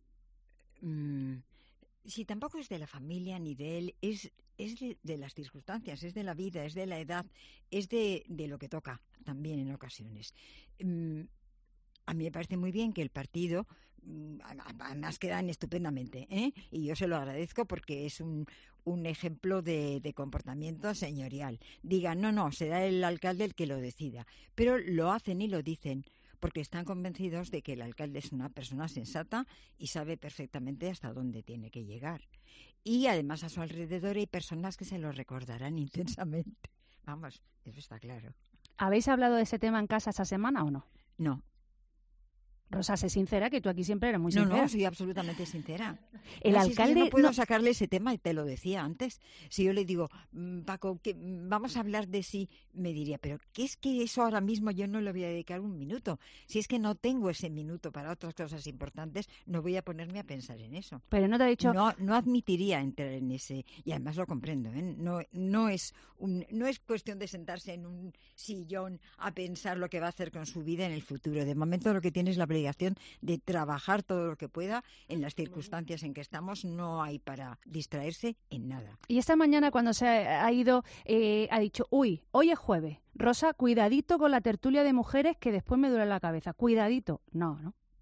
Sí, tampoco es de la familia ni de él, es de las circunstancias, es de la vida, es de la edad, es de lo que toca también en ocasiones. A mí me parece muy bien que el partido, además quedan estupendamente, y yo se lo agradezco porque es un ejemplo de comportamiento señorial. Digan, no, será el alcalde el que lo decida, pero lo hacen y lo dicen porque están convencidos de que el alcalde es una persona sensata y sabe perfectamente hasta dónde tiene que llegar. Y además a su alrededor hay personas que se lo recordarán intensamente. Vamos, eso está claro. ¿Habéis hablado de ese tema en casa esta semana o no? No. Rosa, sé sincera, que tú aquí siempre eres muy sincera. No, soy absolutamente sincera. El alcalde... Si yo no puedo sacarle ese tema, y te lo decía antes. Si yo le digo, Paco, vamos a hablar de sí, me diría, pero ¿qué es que eso ahora mismo yo no le voy a dedicar un minuto? Si es que no tengo ese minuto para otras cosas importantes, no voy a ponerme a pensar en eso. Pero no te ha dicho... No admitiría entrar en ese... Y además lo comprendo, ¿eh? No es cuestión de sentarse en un sillón a pensar lo que va a hacer con su vida en el futuro. De momento lo que tiene es la obligación de trabajar todo lo que pueda en las circunstancias en que estamos. No hay para distraerse en nada. Y esta mañana cuando se ha ido ha dicho, hoy es jueves, Rosa, cuidadito con la tertulia de mujeres que después me duele la cabeza, cuidadito. No.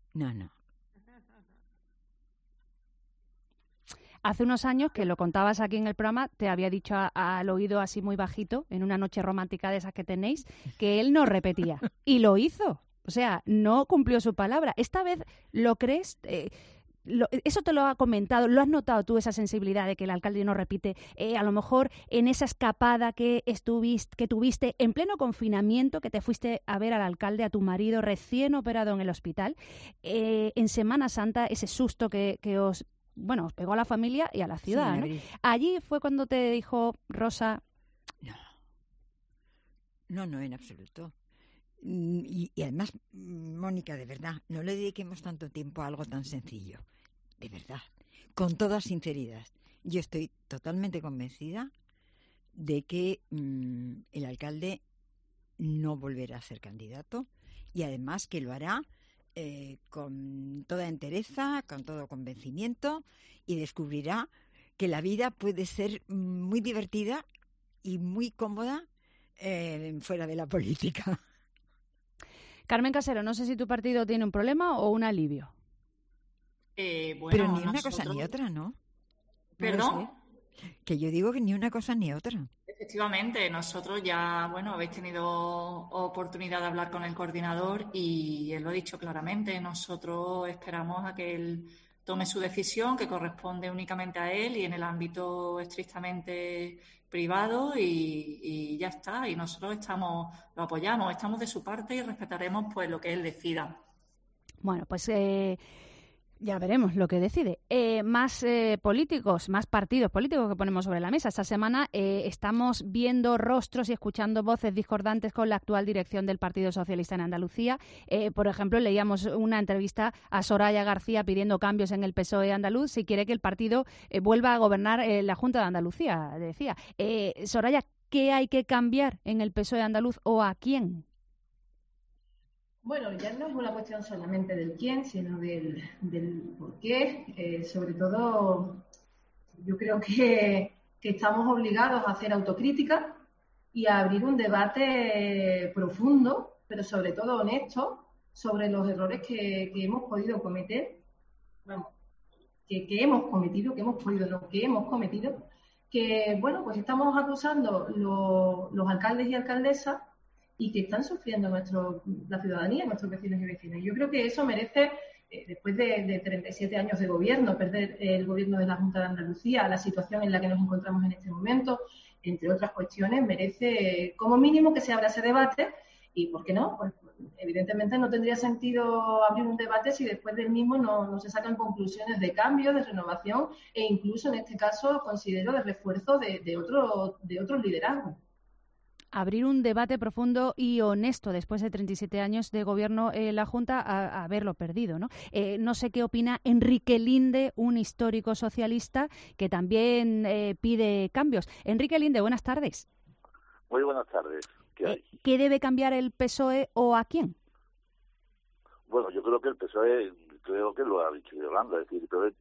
Hace unos años, que lo contabas aquí en el programa, te había dicho al oído así muy bajito, en una noche romántica de esas que tenéis, que él no repetía. Y lo hizo. O sea, no cumplió su palabra. ¿Esta vez lo crees? Eso te lo ha comentado, ¿lo has notado tú, esa sensibilidad de que el alcalde no repite? A lo mejor en esa escapada que tuviste en pleno confinamiento, que te fuiste a ver al alcalde, a tu marido recién operado en el hospital, en Semana Santa, ese susto que os pegó a la familia y a la ciudad, ¿no? Allí fue cuando te dijo, Rosa... No, en absoluto. Y además, Mónica, de verdad, no le dediquemos tanto tiempo a algo tan sencillo. De verdad, con toda sinceridad. Yo estoy totalmente convencida de que el alcalde no volverá a ser candidato y además que lo hará con toda entereza, con todo convencimiento, y descubrirá que la vida puede ser muy divertida y muy cómoda fuera de la política. Carmen Casero, no sé si tu partido tiene un problema o un alivio. Pero ni una cosa ni otra, ¿no? ¿Perdón? Que yo digo que ni una cosa ni otra. Efectivamente, nosotros ya, habéis tenido oportunidad de hablar con el coordinador y él lo ha dicho claramente. Nosotros esperamos a que él tome su decisión, que corresponde únicamente a él y en el ámbito estrictamente privado, y ya está. Y nosotros lo apoyamos, estamos de su parte y respetaremos pues lo que él decida. Bueno, pues ya veremos lo que decide. Más políticos, más partidos políticos que ponemos sobre la mesa. Esta semana estamos viendo rostros y escuchando voces discordantes con la actual dirección del Partido Socialista en Andalucía. Por ejemplo, leíamos una entrevista a Soraya García pidiendo cambios en el PSOE andaluz si quiere que el partido vuelva a gobernar la Junta de Andalucía, decía. Soraya, ¿qué hay que cambiar en el PSOE andaluz o a quién? Bueno, ya no es una cuestión solamente del quién, sino del por qué. Sobre todo, yo creo que estamos obligados a hacer autocrítica y a abrir un debate profundo, pero sobre todo honesto, sobre los errores que hemos podido cometer que hemos cometido, que, bueno, pues estamos acusando los alcaldes y alcaldesas y que están sufriendo la ciudadanía, nuestros vecinos y vecinas. Yo creo que eso merece, después de 37 años de gobierno, perder el gobierno de la Junta de Andalucía, la situación en la que nos encontramos en este momento, entre otras cuestiones, merece como mínimo que se abra ese debate. ¿Y por qué no? Pues evidentemente no tendría sentido abrir un debate si después del mismo no se sacan conclusiones de cambio, de renovación e incluso en este caso considero de refuerzo de otros liderazgos. Abrir un debate profundo y honesto después de 37 años de gobierno la Junta a haberlo perdido, ¿no? No sé qué opina Enrique Linde, un histórico socialista que también pide cambios. Enrique Linde, buenas tardes. Muy buenas tardes. ¿Qué debe cambiar el PSOE o a quién? Bueno, yo creo que el PSOE, creo que lo ha dicho Yolanda, es decir, pero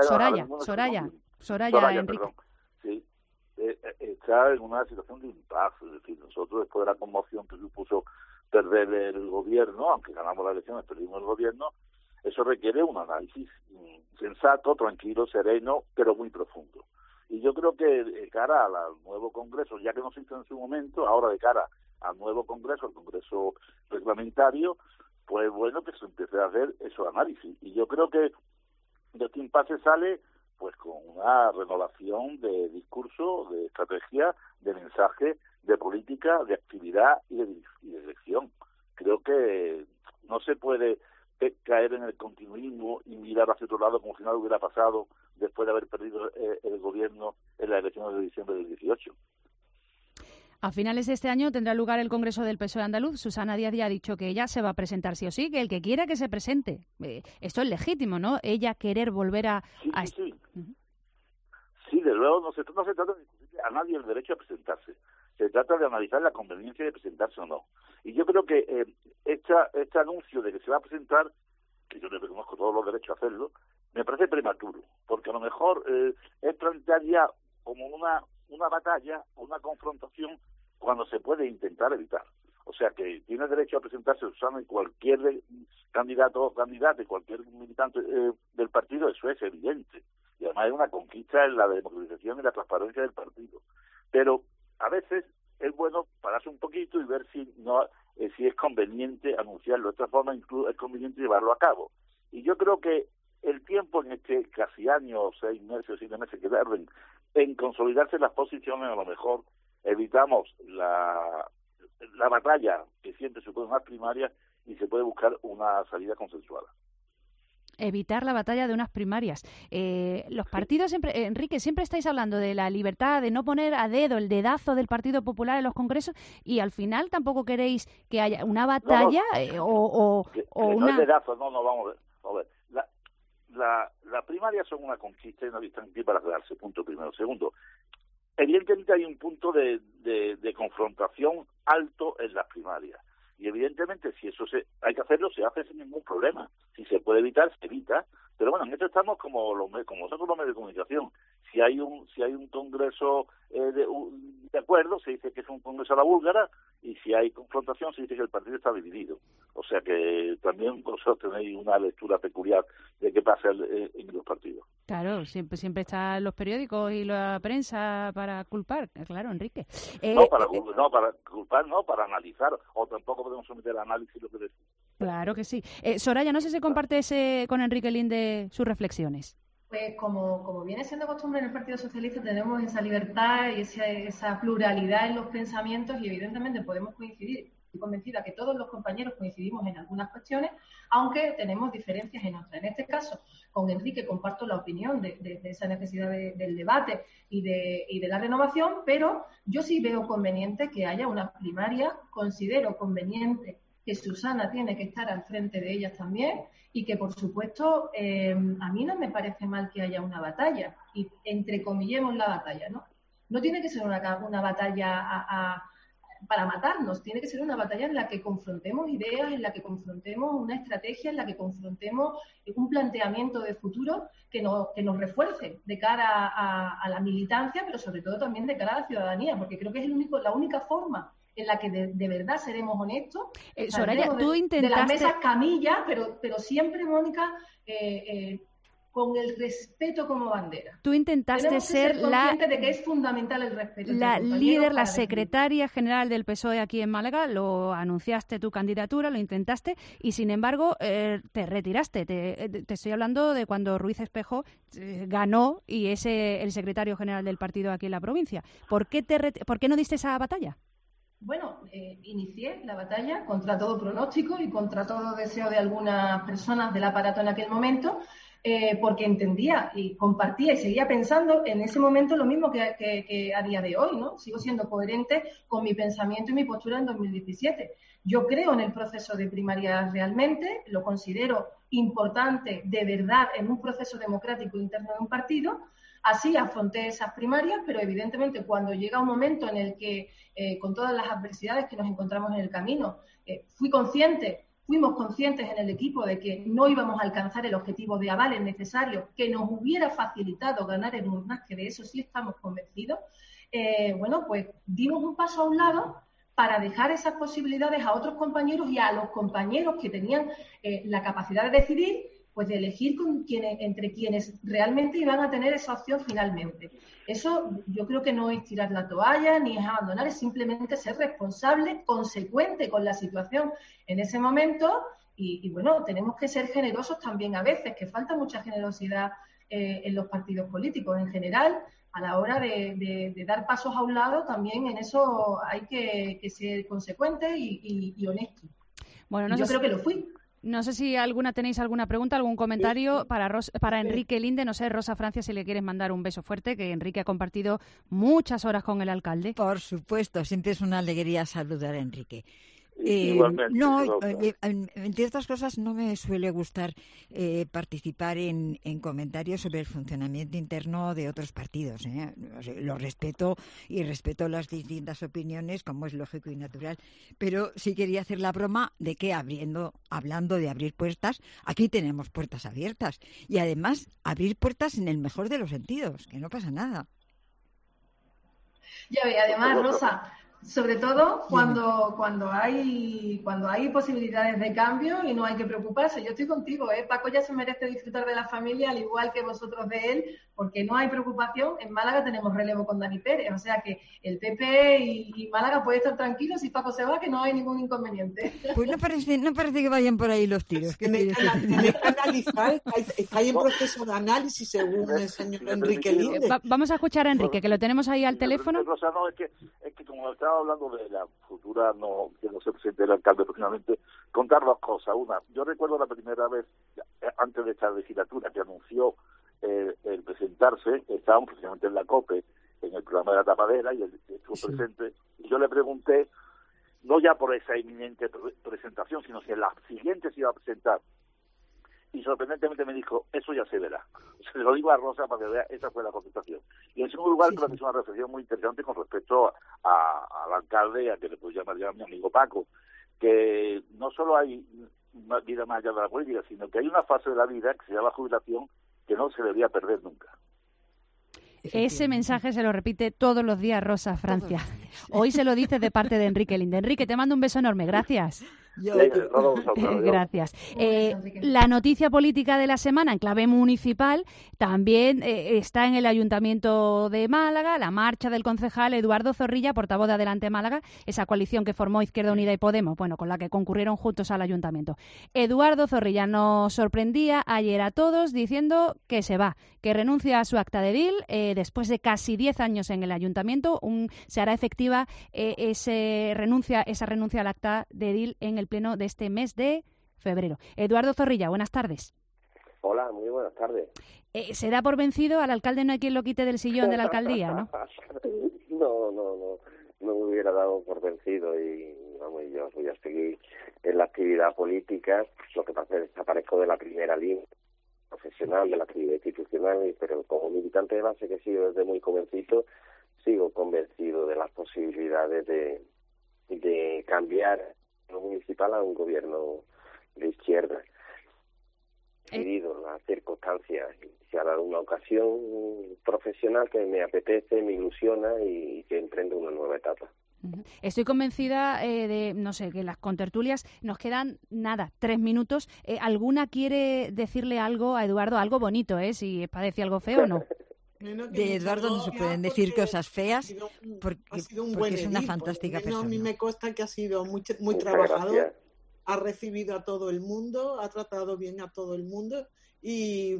Soraya, Enrique. Perdón. Sí, está en una situación de impasse, es decir, nosotros después de la conmoción que supuso perder el gobierno, aunque ganamos las elecciones, perdimos el gobierno, eso requiere un análisis sensato, tranquilo, sereno, pero muy profundo. Y yo creo que de cara al nuevo Congreso, ya que no se hizo en su momento, ahora de cara al nuevo Congreso, al Congreso reglamentario, pues bueno, que se empiece a hacer esos análisis. Y yo creo que de este impasse sale pues con una renovación de discurso, de estrategia, de mensaje, de política, de actividad y de dirección. Creo que no se puede caer en el continuismo y mirar hacia otro lado como si nada hubiera pasado después de haber perdido el gobierno en las elecciones de diciembre del 18. A finales de este año tendrá lugar el Congreso del PSOE andaluz. Susana Díaz ya ha dicho que ella se va a presentar sí o sí, que el que quiera que se presente. Esto es legítimo, ¿no? Ella querer volver a... Sí. Sí, de luego no se trata de discutir a nadie el derecho a presentarse. Se trata de analizar la conveniencia de presentarse o no. Y yo creo que este anuncio de que se va a presentar, que yo le reconozco todos los derechos a hacerlo, me parece prematuro, porque a lo mejor es plantear ya como una batalla, una confrontación, cuando se puede intentar evitar. O sea que tiene derecho a presentarse Susana y cualquier candidato o candidata y cualquier militante del partido, eso es evidente. Y además es una conquista en la democratización y la transparencia del partido. Pero a veces es bueno pararse un poquito y ver si es conveniente anunciarlo. De esta forma incluso es conveniente llevarlo a cabo. Y yo creo que el tiempo en este casi año, 6 meses o 7 meses que tarden en consolidarse las posiciones, a lo mejor evitamos la batalla que siempre supone unas primarias y se puede buscar una salida consensuada. Evitar la batalla de unas primarias. Los partidos, siempre, Enrique, siempre estáis hablando de la libertad, de no poner a dedo el dedazo del Partido Popular en los congresos y al final tampoco queréis que haya una batalla o no una... es dedazo, vamos a ver. Las primarias son una conquista y no están aquí para quedarse, punto primero. Segundo, evidentemente hay un punto de confrontación alto en las primarias. Y evidentemente, si eso hay que hacerlo, se hace sin ningún problema. Si se puede evitar, se evita. Pero bueno, en esto estamos como nosotros los medios de comunicación. Si hay un congreso de acuerdo, se dice que es un congreso a la búlgara, y si hay confrontación, se dice que el partido está dividido. O sea que también vosotros tenéis una lectura peculiar de qué pasa en los partidos. Claro, siempre están los periódicos y la prensa para culpar, claro, Enrique. Para culpar, para analizar, o tampoco podemos someter al análisis lo que decimos. Claro que sí. Soraya, no sé si compartes con Enrique Linde sus reflexiones. Pues como viene siendo costumbre en el Partido Socialista, tenemos esa libertad y esa pluralidad en los pensamientos y evidentemente podemos coincidir. Estoy convencida que todos los compañeros coincidimos en algunas cuestiones, aunque tenemos diferencias en otras. En este caso, con Enrique comparto la opinión de esa necesidad del debate y de la renovación, pero yo sí veo conveniente que haya una primaria, considero conveniente que Susana tiene que estar al frente de ellas también y que, por supuesto, a mí no me parece mal que haya una batalla, y entrecomillemos la batalla, ¿no? No tiene que ser una batalla para matarnos, tiene que ser una batalla en la que confrontemos ideas, en la que confrontemos una estrategia, en la que confrontemos un planteamiento de futuro que nos refuerce de cara a la militancia, pero sobre todo también de cara a la ciudadanía, porque creo que es la única forma en la que de verdad seremos honestos. Soraya, tú intentaste... De las mesas camilla, pero siempre, Mónica, con el respeto como bandera. Tú intentaste Tenemos que ser conscientes de que es fundamental el respeto. la entre líder, compañeros la para secretaria general del PSOE aquí en Málaga, lo anunciaste tu candidatura, lo intentaste y sin embargo te retiraste. Te estoy hablando de cuando Ruiz Espejo ganó y es el secretario general del partido aquí en la provincia. ¿Por qué no diste esa batalla? Bueno, inicié la batalla contra todo pronóstico y contra todo deseo de algunas personas del aparato en aquel momento, porque entendía y compartía y seguía pensando en ese momento lo mismo que a día de hoy, ¿no? Sigo siendo coherente con mi pensamiento y mi postura en 2017. Yo creo en el proceso de primarias realmente, lo considero importante de verdad en un proceso democrático interno de un partido. Así afronté esas primarias, pero evidentemente cuando llega un momento en el que, con todas las adversidades que nos encontramos en el camino, fuimos conscientes en el equipo de que no íbamos a alcanzar el objetivo de avales necesarios que nos hubiera facilitado ganar en urnas, que de eso sí estamos convencidos, pues dimos un paso a un lado para dejar esas posibilidades a otros compañeros y a los compañeros que tenían la capacidad de decidir, pues de elegir entre quienes realmente iban a tener esa opción finalmente. Eso yo creo que no es tirar la toalla ni es abandonar, es simplemente ser responsable, consecuente con la situación en ese momento y bueno, tenemos que ser generosos también a veces, que falta mucha generosidad en los partidos políticos en general. A la hora de dar pasos a un lado, también en eso hay que ser consecuente y honesto. Bueno, yo creo que lo fui. No sé si tenéis alguna pregunta, algún comentario para Enrique Linde. No sé, Rosa Francia, si le quieres mandar un beso fuerte, que Enrique ha compartido muchas horas con el alcalde. Por supuesto, siempre es una alegría saludar a Enrique. Igualmente, entre otras cosas, no me suele gustar participar en comentarios sobre el funcionamiento interno de otros partidos. Lo respeto y respeto las distintas opiniones, como es lógico y natural. Pero sí quería hacer la broma de que hablando de abrir puertas, aquí tenemos puertas abiertas. Y además, abrir puertas en el mejor de los sentidos, que no pasa nada. Ya ve, además, Rosa, sobre todo cuando hay posibilidades de cambio y no hay que preocuparse. Yo estoy contigo, Paco ya se merece disfrutar de la familia al igual que vosotros de él, porque no hay preocupación. En Málaga tenemos relevo con Dani Pérez, o sea que el PP y Málaga puede estar tranquilos si Paco se va, que no hay ningún inconveniente. Pues no parece que vayan por ahí los tiros. Tenéis que analizar, estáis en proceso de análisis según el señor Enrique Linde. Vamos a escuchar a Enrique, que lo tenemos ahí al teléfono. Rosa, no, es que como estaba hablando de la futura, que no se presente el alcalde próximamente, contar dos cosas. Una, yo recuerdo la primera vez, antes de esta legislatura, que anunció el presentarse, estábamos precisamente en la COPE, en el programa de la tapadera, y él estuvo presente, y yo le pregunté, no ya por esa inminente presentación, sino si en la siguiente se iba a presentar. Y sorprendentemente me dijo, eso ya se verá. Se lo digo a Rosa para que vea, esa fue la contestación. Y en segundo lugar, creo que es una reflexión muy interesante con respecto al alcalde, a que le puedo llamar ya a mi amigo Paco, que no solo hay una vida más allá de la política, sino que hay una fase de la vida que se llama jubilación que no se debería perder nunca. Ese mensaje se lo repite todos los días Rosa Francia. Hoy se lo dice de parte de Enrique Linde. Enrique, te mando un beso enorme. Gracias. Gracias. La noticia política de la semana en clave municipal también está en el Ayuntamiento de Málaga, la marcha del concejal Eduardo Zorrilla, portavoz de Adelante Málaga, esa coalición que formó Izquierda Unida y Podemos, con la que concurrieron juntos al Ayuntamiento. Eduardo Zorrilla nos sorprendía ayer a todos diciendo que se va, que renuncia a su acta de edil después de casi 10 años en el Ayuntamiento. Se hará efectiva esa renuncia al acta de edil en el pleno de este mes de febrero. Eduardo Zorrilla, buenas tardes. Hola, muy buenas tardes. ¿Se da por vencido? Al alcalde no hay quien lo quite del sillón de la alcaldía, ¿no? No me hubiera dado por vencido y vamos, yo voy a seguir en la actividad política. Lo que pasa es que desaparezco de la primera línea profesional, de la actividad institucional, pero como militante de base que he sido desde muy jovencito, sigo convencido de las posibilidades de cambiar lo municipal a un gobierno de izquierda. He vivido las circunstancias y se ha dado una ocasión profesional que me apetece, me ilusiona y que emprendo una nueva etapa. Estoy convencida de, no sé, que las contertulias nos quedan, 3 minutos. ¿Alguna quiere decirle algo a Eduardo? Algo bonito, si para decir algo feo o no. De Eduardo no se pueden decir cosas feas porque es una fantástica persona. A mí me consta que ha sido muy trabajador, gracias. Ha recibido a todo el mundo, ha tratado bien a todo el mundo y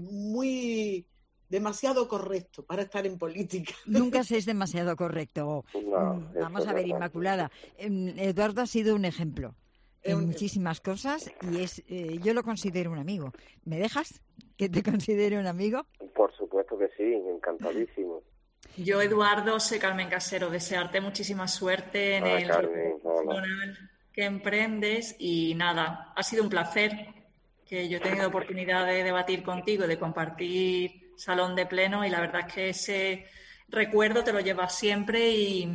demasiado correcto para estar en política. Nunca se es demasiado correcto. Vamos a ver, Inmaculada. Eduardo ha sido un ejemplo en muchísimas cosas y yo lo considero un amigo. ¿Me dejas que te considere un amigo? Por supuesto que sí, encantadísimo. Yo, Eduardo, soy Carmen Casero. Desearte muchísima suerte en el profesional que emprendes y nada, ha sido un placer que yo he tenido oportunidad de debatir contigo, de compartir salón de pleno y la verdad es que ese recuerdo te lo llevas siempre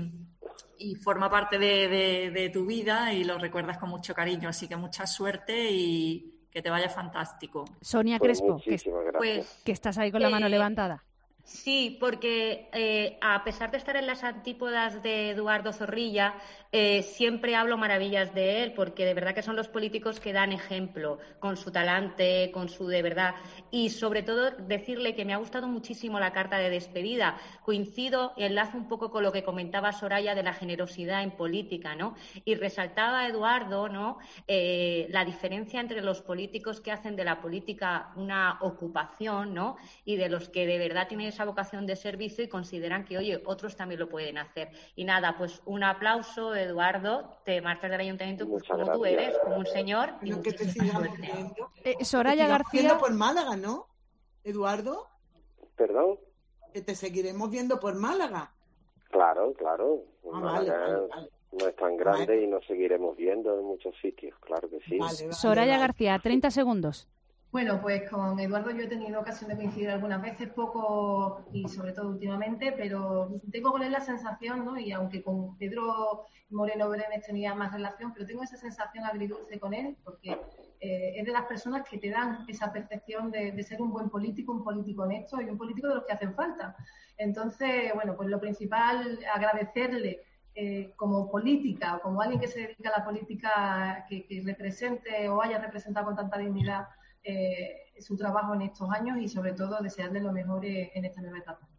y forma parte de tu vida y lo recuerdas con mucho cariño, así que mucha suerte y que te vaya fantástico. Sonia Crespo, que estás ahí con la mano levantada. Sí, porque a pesar de estar en las antípodas de Eduardo Zorrilla, siempre hablo maravillas de él, porque de verdad que son los políticos que dan ejemplo, con su talante, con su de verdad. Y sobre todo decirle que me ha gustado muchísimo la carta de despedida. Coincido y enlazo un poco con lo que comentaba Soraya de la generosidad en política, ¿no? Y resaltaba a Eduardo, ¿no? La diferencia entre los políticos que hacen de la política una ocupación, ¿no? Y de los que de verdad tienen esa vocación de servicio y consideran que, oye, otros también lo pueden hacer. Y nada, pues un aplauso, Eduardo, te marchas del ayuntamiento pues como tú eres, como un señor. Y que te sigamos viendo. Soraya García. Por Málaga, ¿no, Eduardo? ¿Perdón? Que te seguiremos viendo por Málaga. Claro. Vale. No es tan grande y nos seguiremos viendo en muchos sitios, claro que sí. Soraya García, 30 segundos. Bueno, pues con Eduardo yo he tenido ocasión de coincidir algunas veces, poco y sobre todo últimamente, pero tengo con él la sensación, ¿no? Y aunque con Pedro Moreno Brenes tenía más relación, pero tengo esa sensación agridulce con él, porque es de las personas que te dan esa percepción de ser un buen político, un político honesto y un político de los que hacen falta. Entonces, bueno, pues lo principal, agradecerle como política o como alguien que se dedica a la política que represente o haya representado con tanta dignidad su trabajo en estos años y sobre todo desearle lo mejor en esta nueva etapa.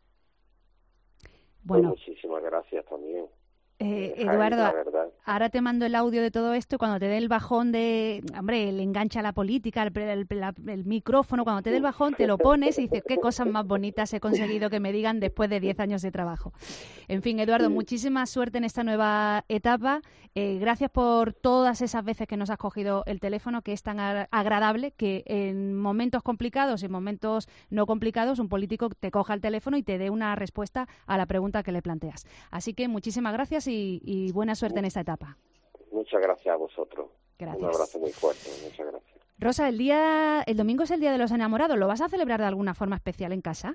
Bueno, pues muchísimas gracias también. Eduardo, ahora te mando el audio de todo esto y cuando te dé el bajón le engancha la política, el micrófono, cuando te dé el bajón te lo pones y dices qué cosas más bonitas he conseguido que me digan después de 10 años de trabajo. En fin, Eduardo, muchísima suerte en esta nueva etapa. Gracias por todas esas veces que nos has cogido el teléfono, que es tan agradable que en momentos complicados y en momentos no complicados un político te coja el teléfono y te dé una respuesta a la pregunta que le planteas. Así que muchísimas gracias y buena suerte en esta etapa. Muchas gracias a vosotros. Gracias. Un abrazo muy fuerte. Muchas gracias. Rosa, el domingo es el Día de los Enamorados. ¿Lo vas a celebrar de alguna forma especial en casa?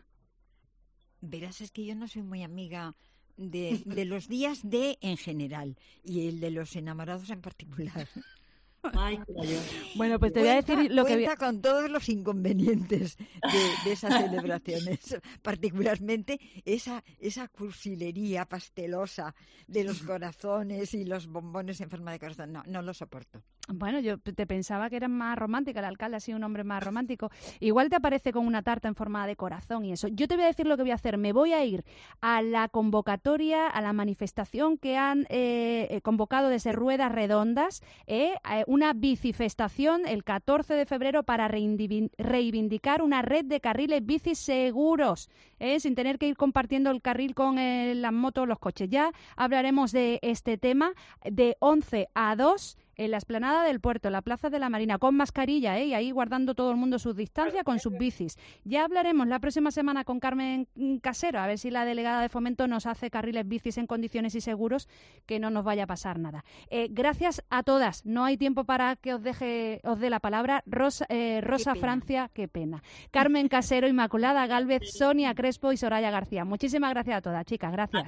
Verás, es que yo no soy muy amiga de los días en general y el de los enamorados en particular. Ay, bueno, pues te voy a decir lo que cuenta con todos los inconvenientes de esas celebraciones, particularmente esa cursilería pastelosa de los corazones y los bombones en forma de corazón. No lo soporto. Bueno, yo te pensaba que eras más romántica, el alcalde ha sido un hombre más romántico. Igual te aparece con una tarta en forma de corazón y eso. Yo te voy a decir lo que voy a hacer. Me voy a ir a la convocatoria, a la manifestación que han convocado desde Ruedas Redondas, una bicifestación el 14 de febrero para reivindicar una red de carriles bicis seguros, sin tener que ir compartiendo el carril con las motos, los coches. Ya hablaremos de este tema de 11 a 2 en la explanada del puerto, en la plaza de la Marina, con mascarilla, y ahí guardando todo el mundo su distancia con sus bicis. Ya hablaremos la próxima semana con Carmen Casero, a ver si la delegada de Fomento nos hace carriles bicis en condiciones y seguros, que no nos vaya a pasar nada. Gracias a todas. No hay tiempo para que os dé la palabra. Rosa Francia, qué pena. Carmen Casero, Inmaculada Gálvez, Sonia Crespo y Soraya García. Muchísimas gracias a todas, chicas. Gracias.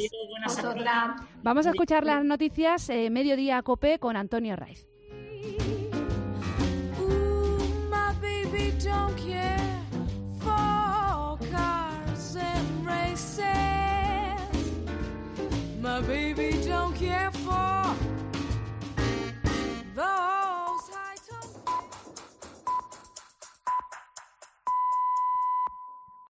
Vamos a escuchar las noticias Mediodía COPE con Antonio Raiz. Ooh, my baby don't care.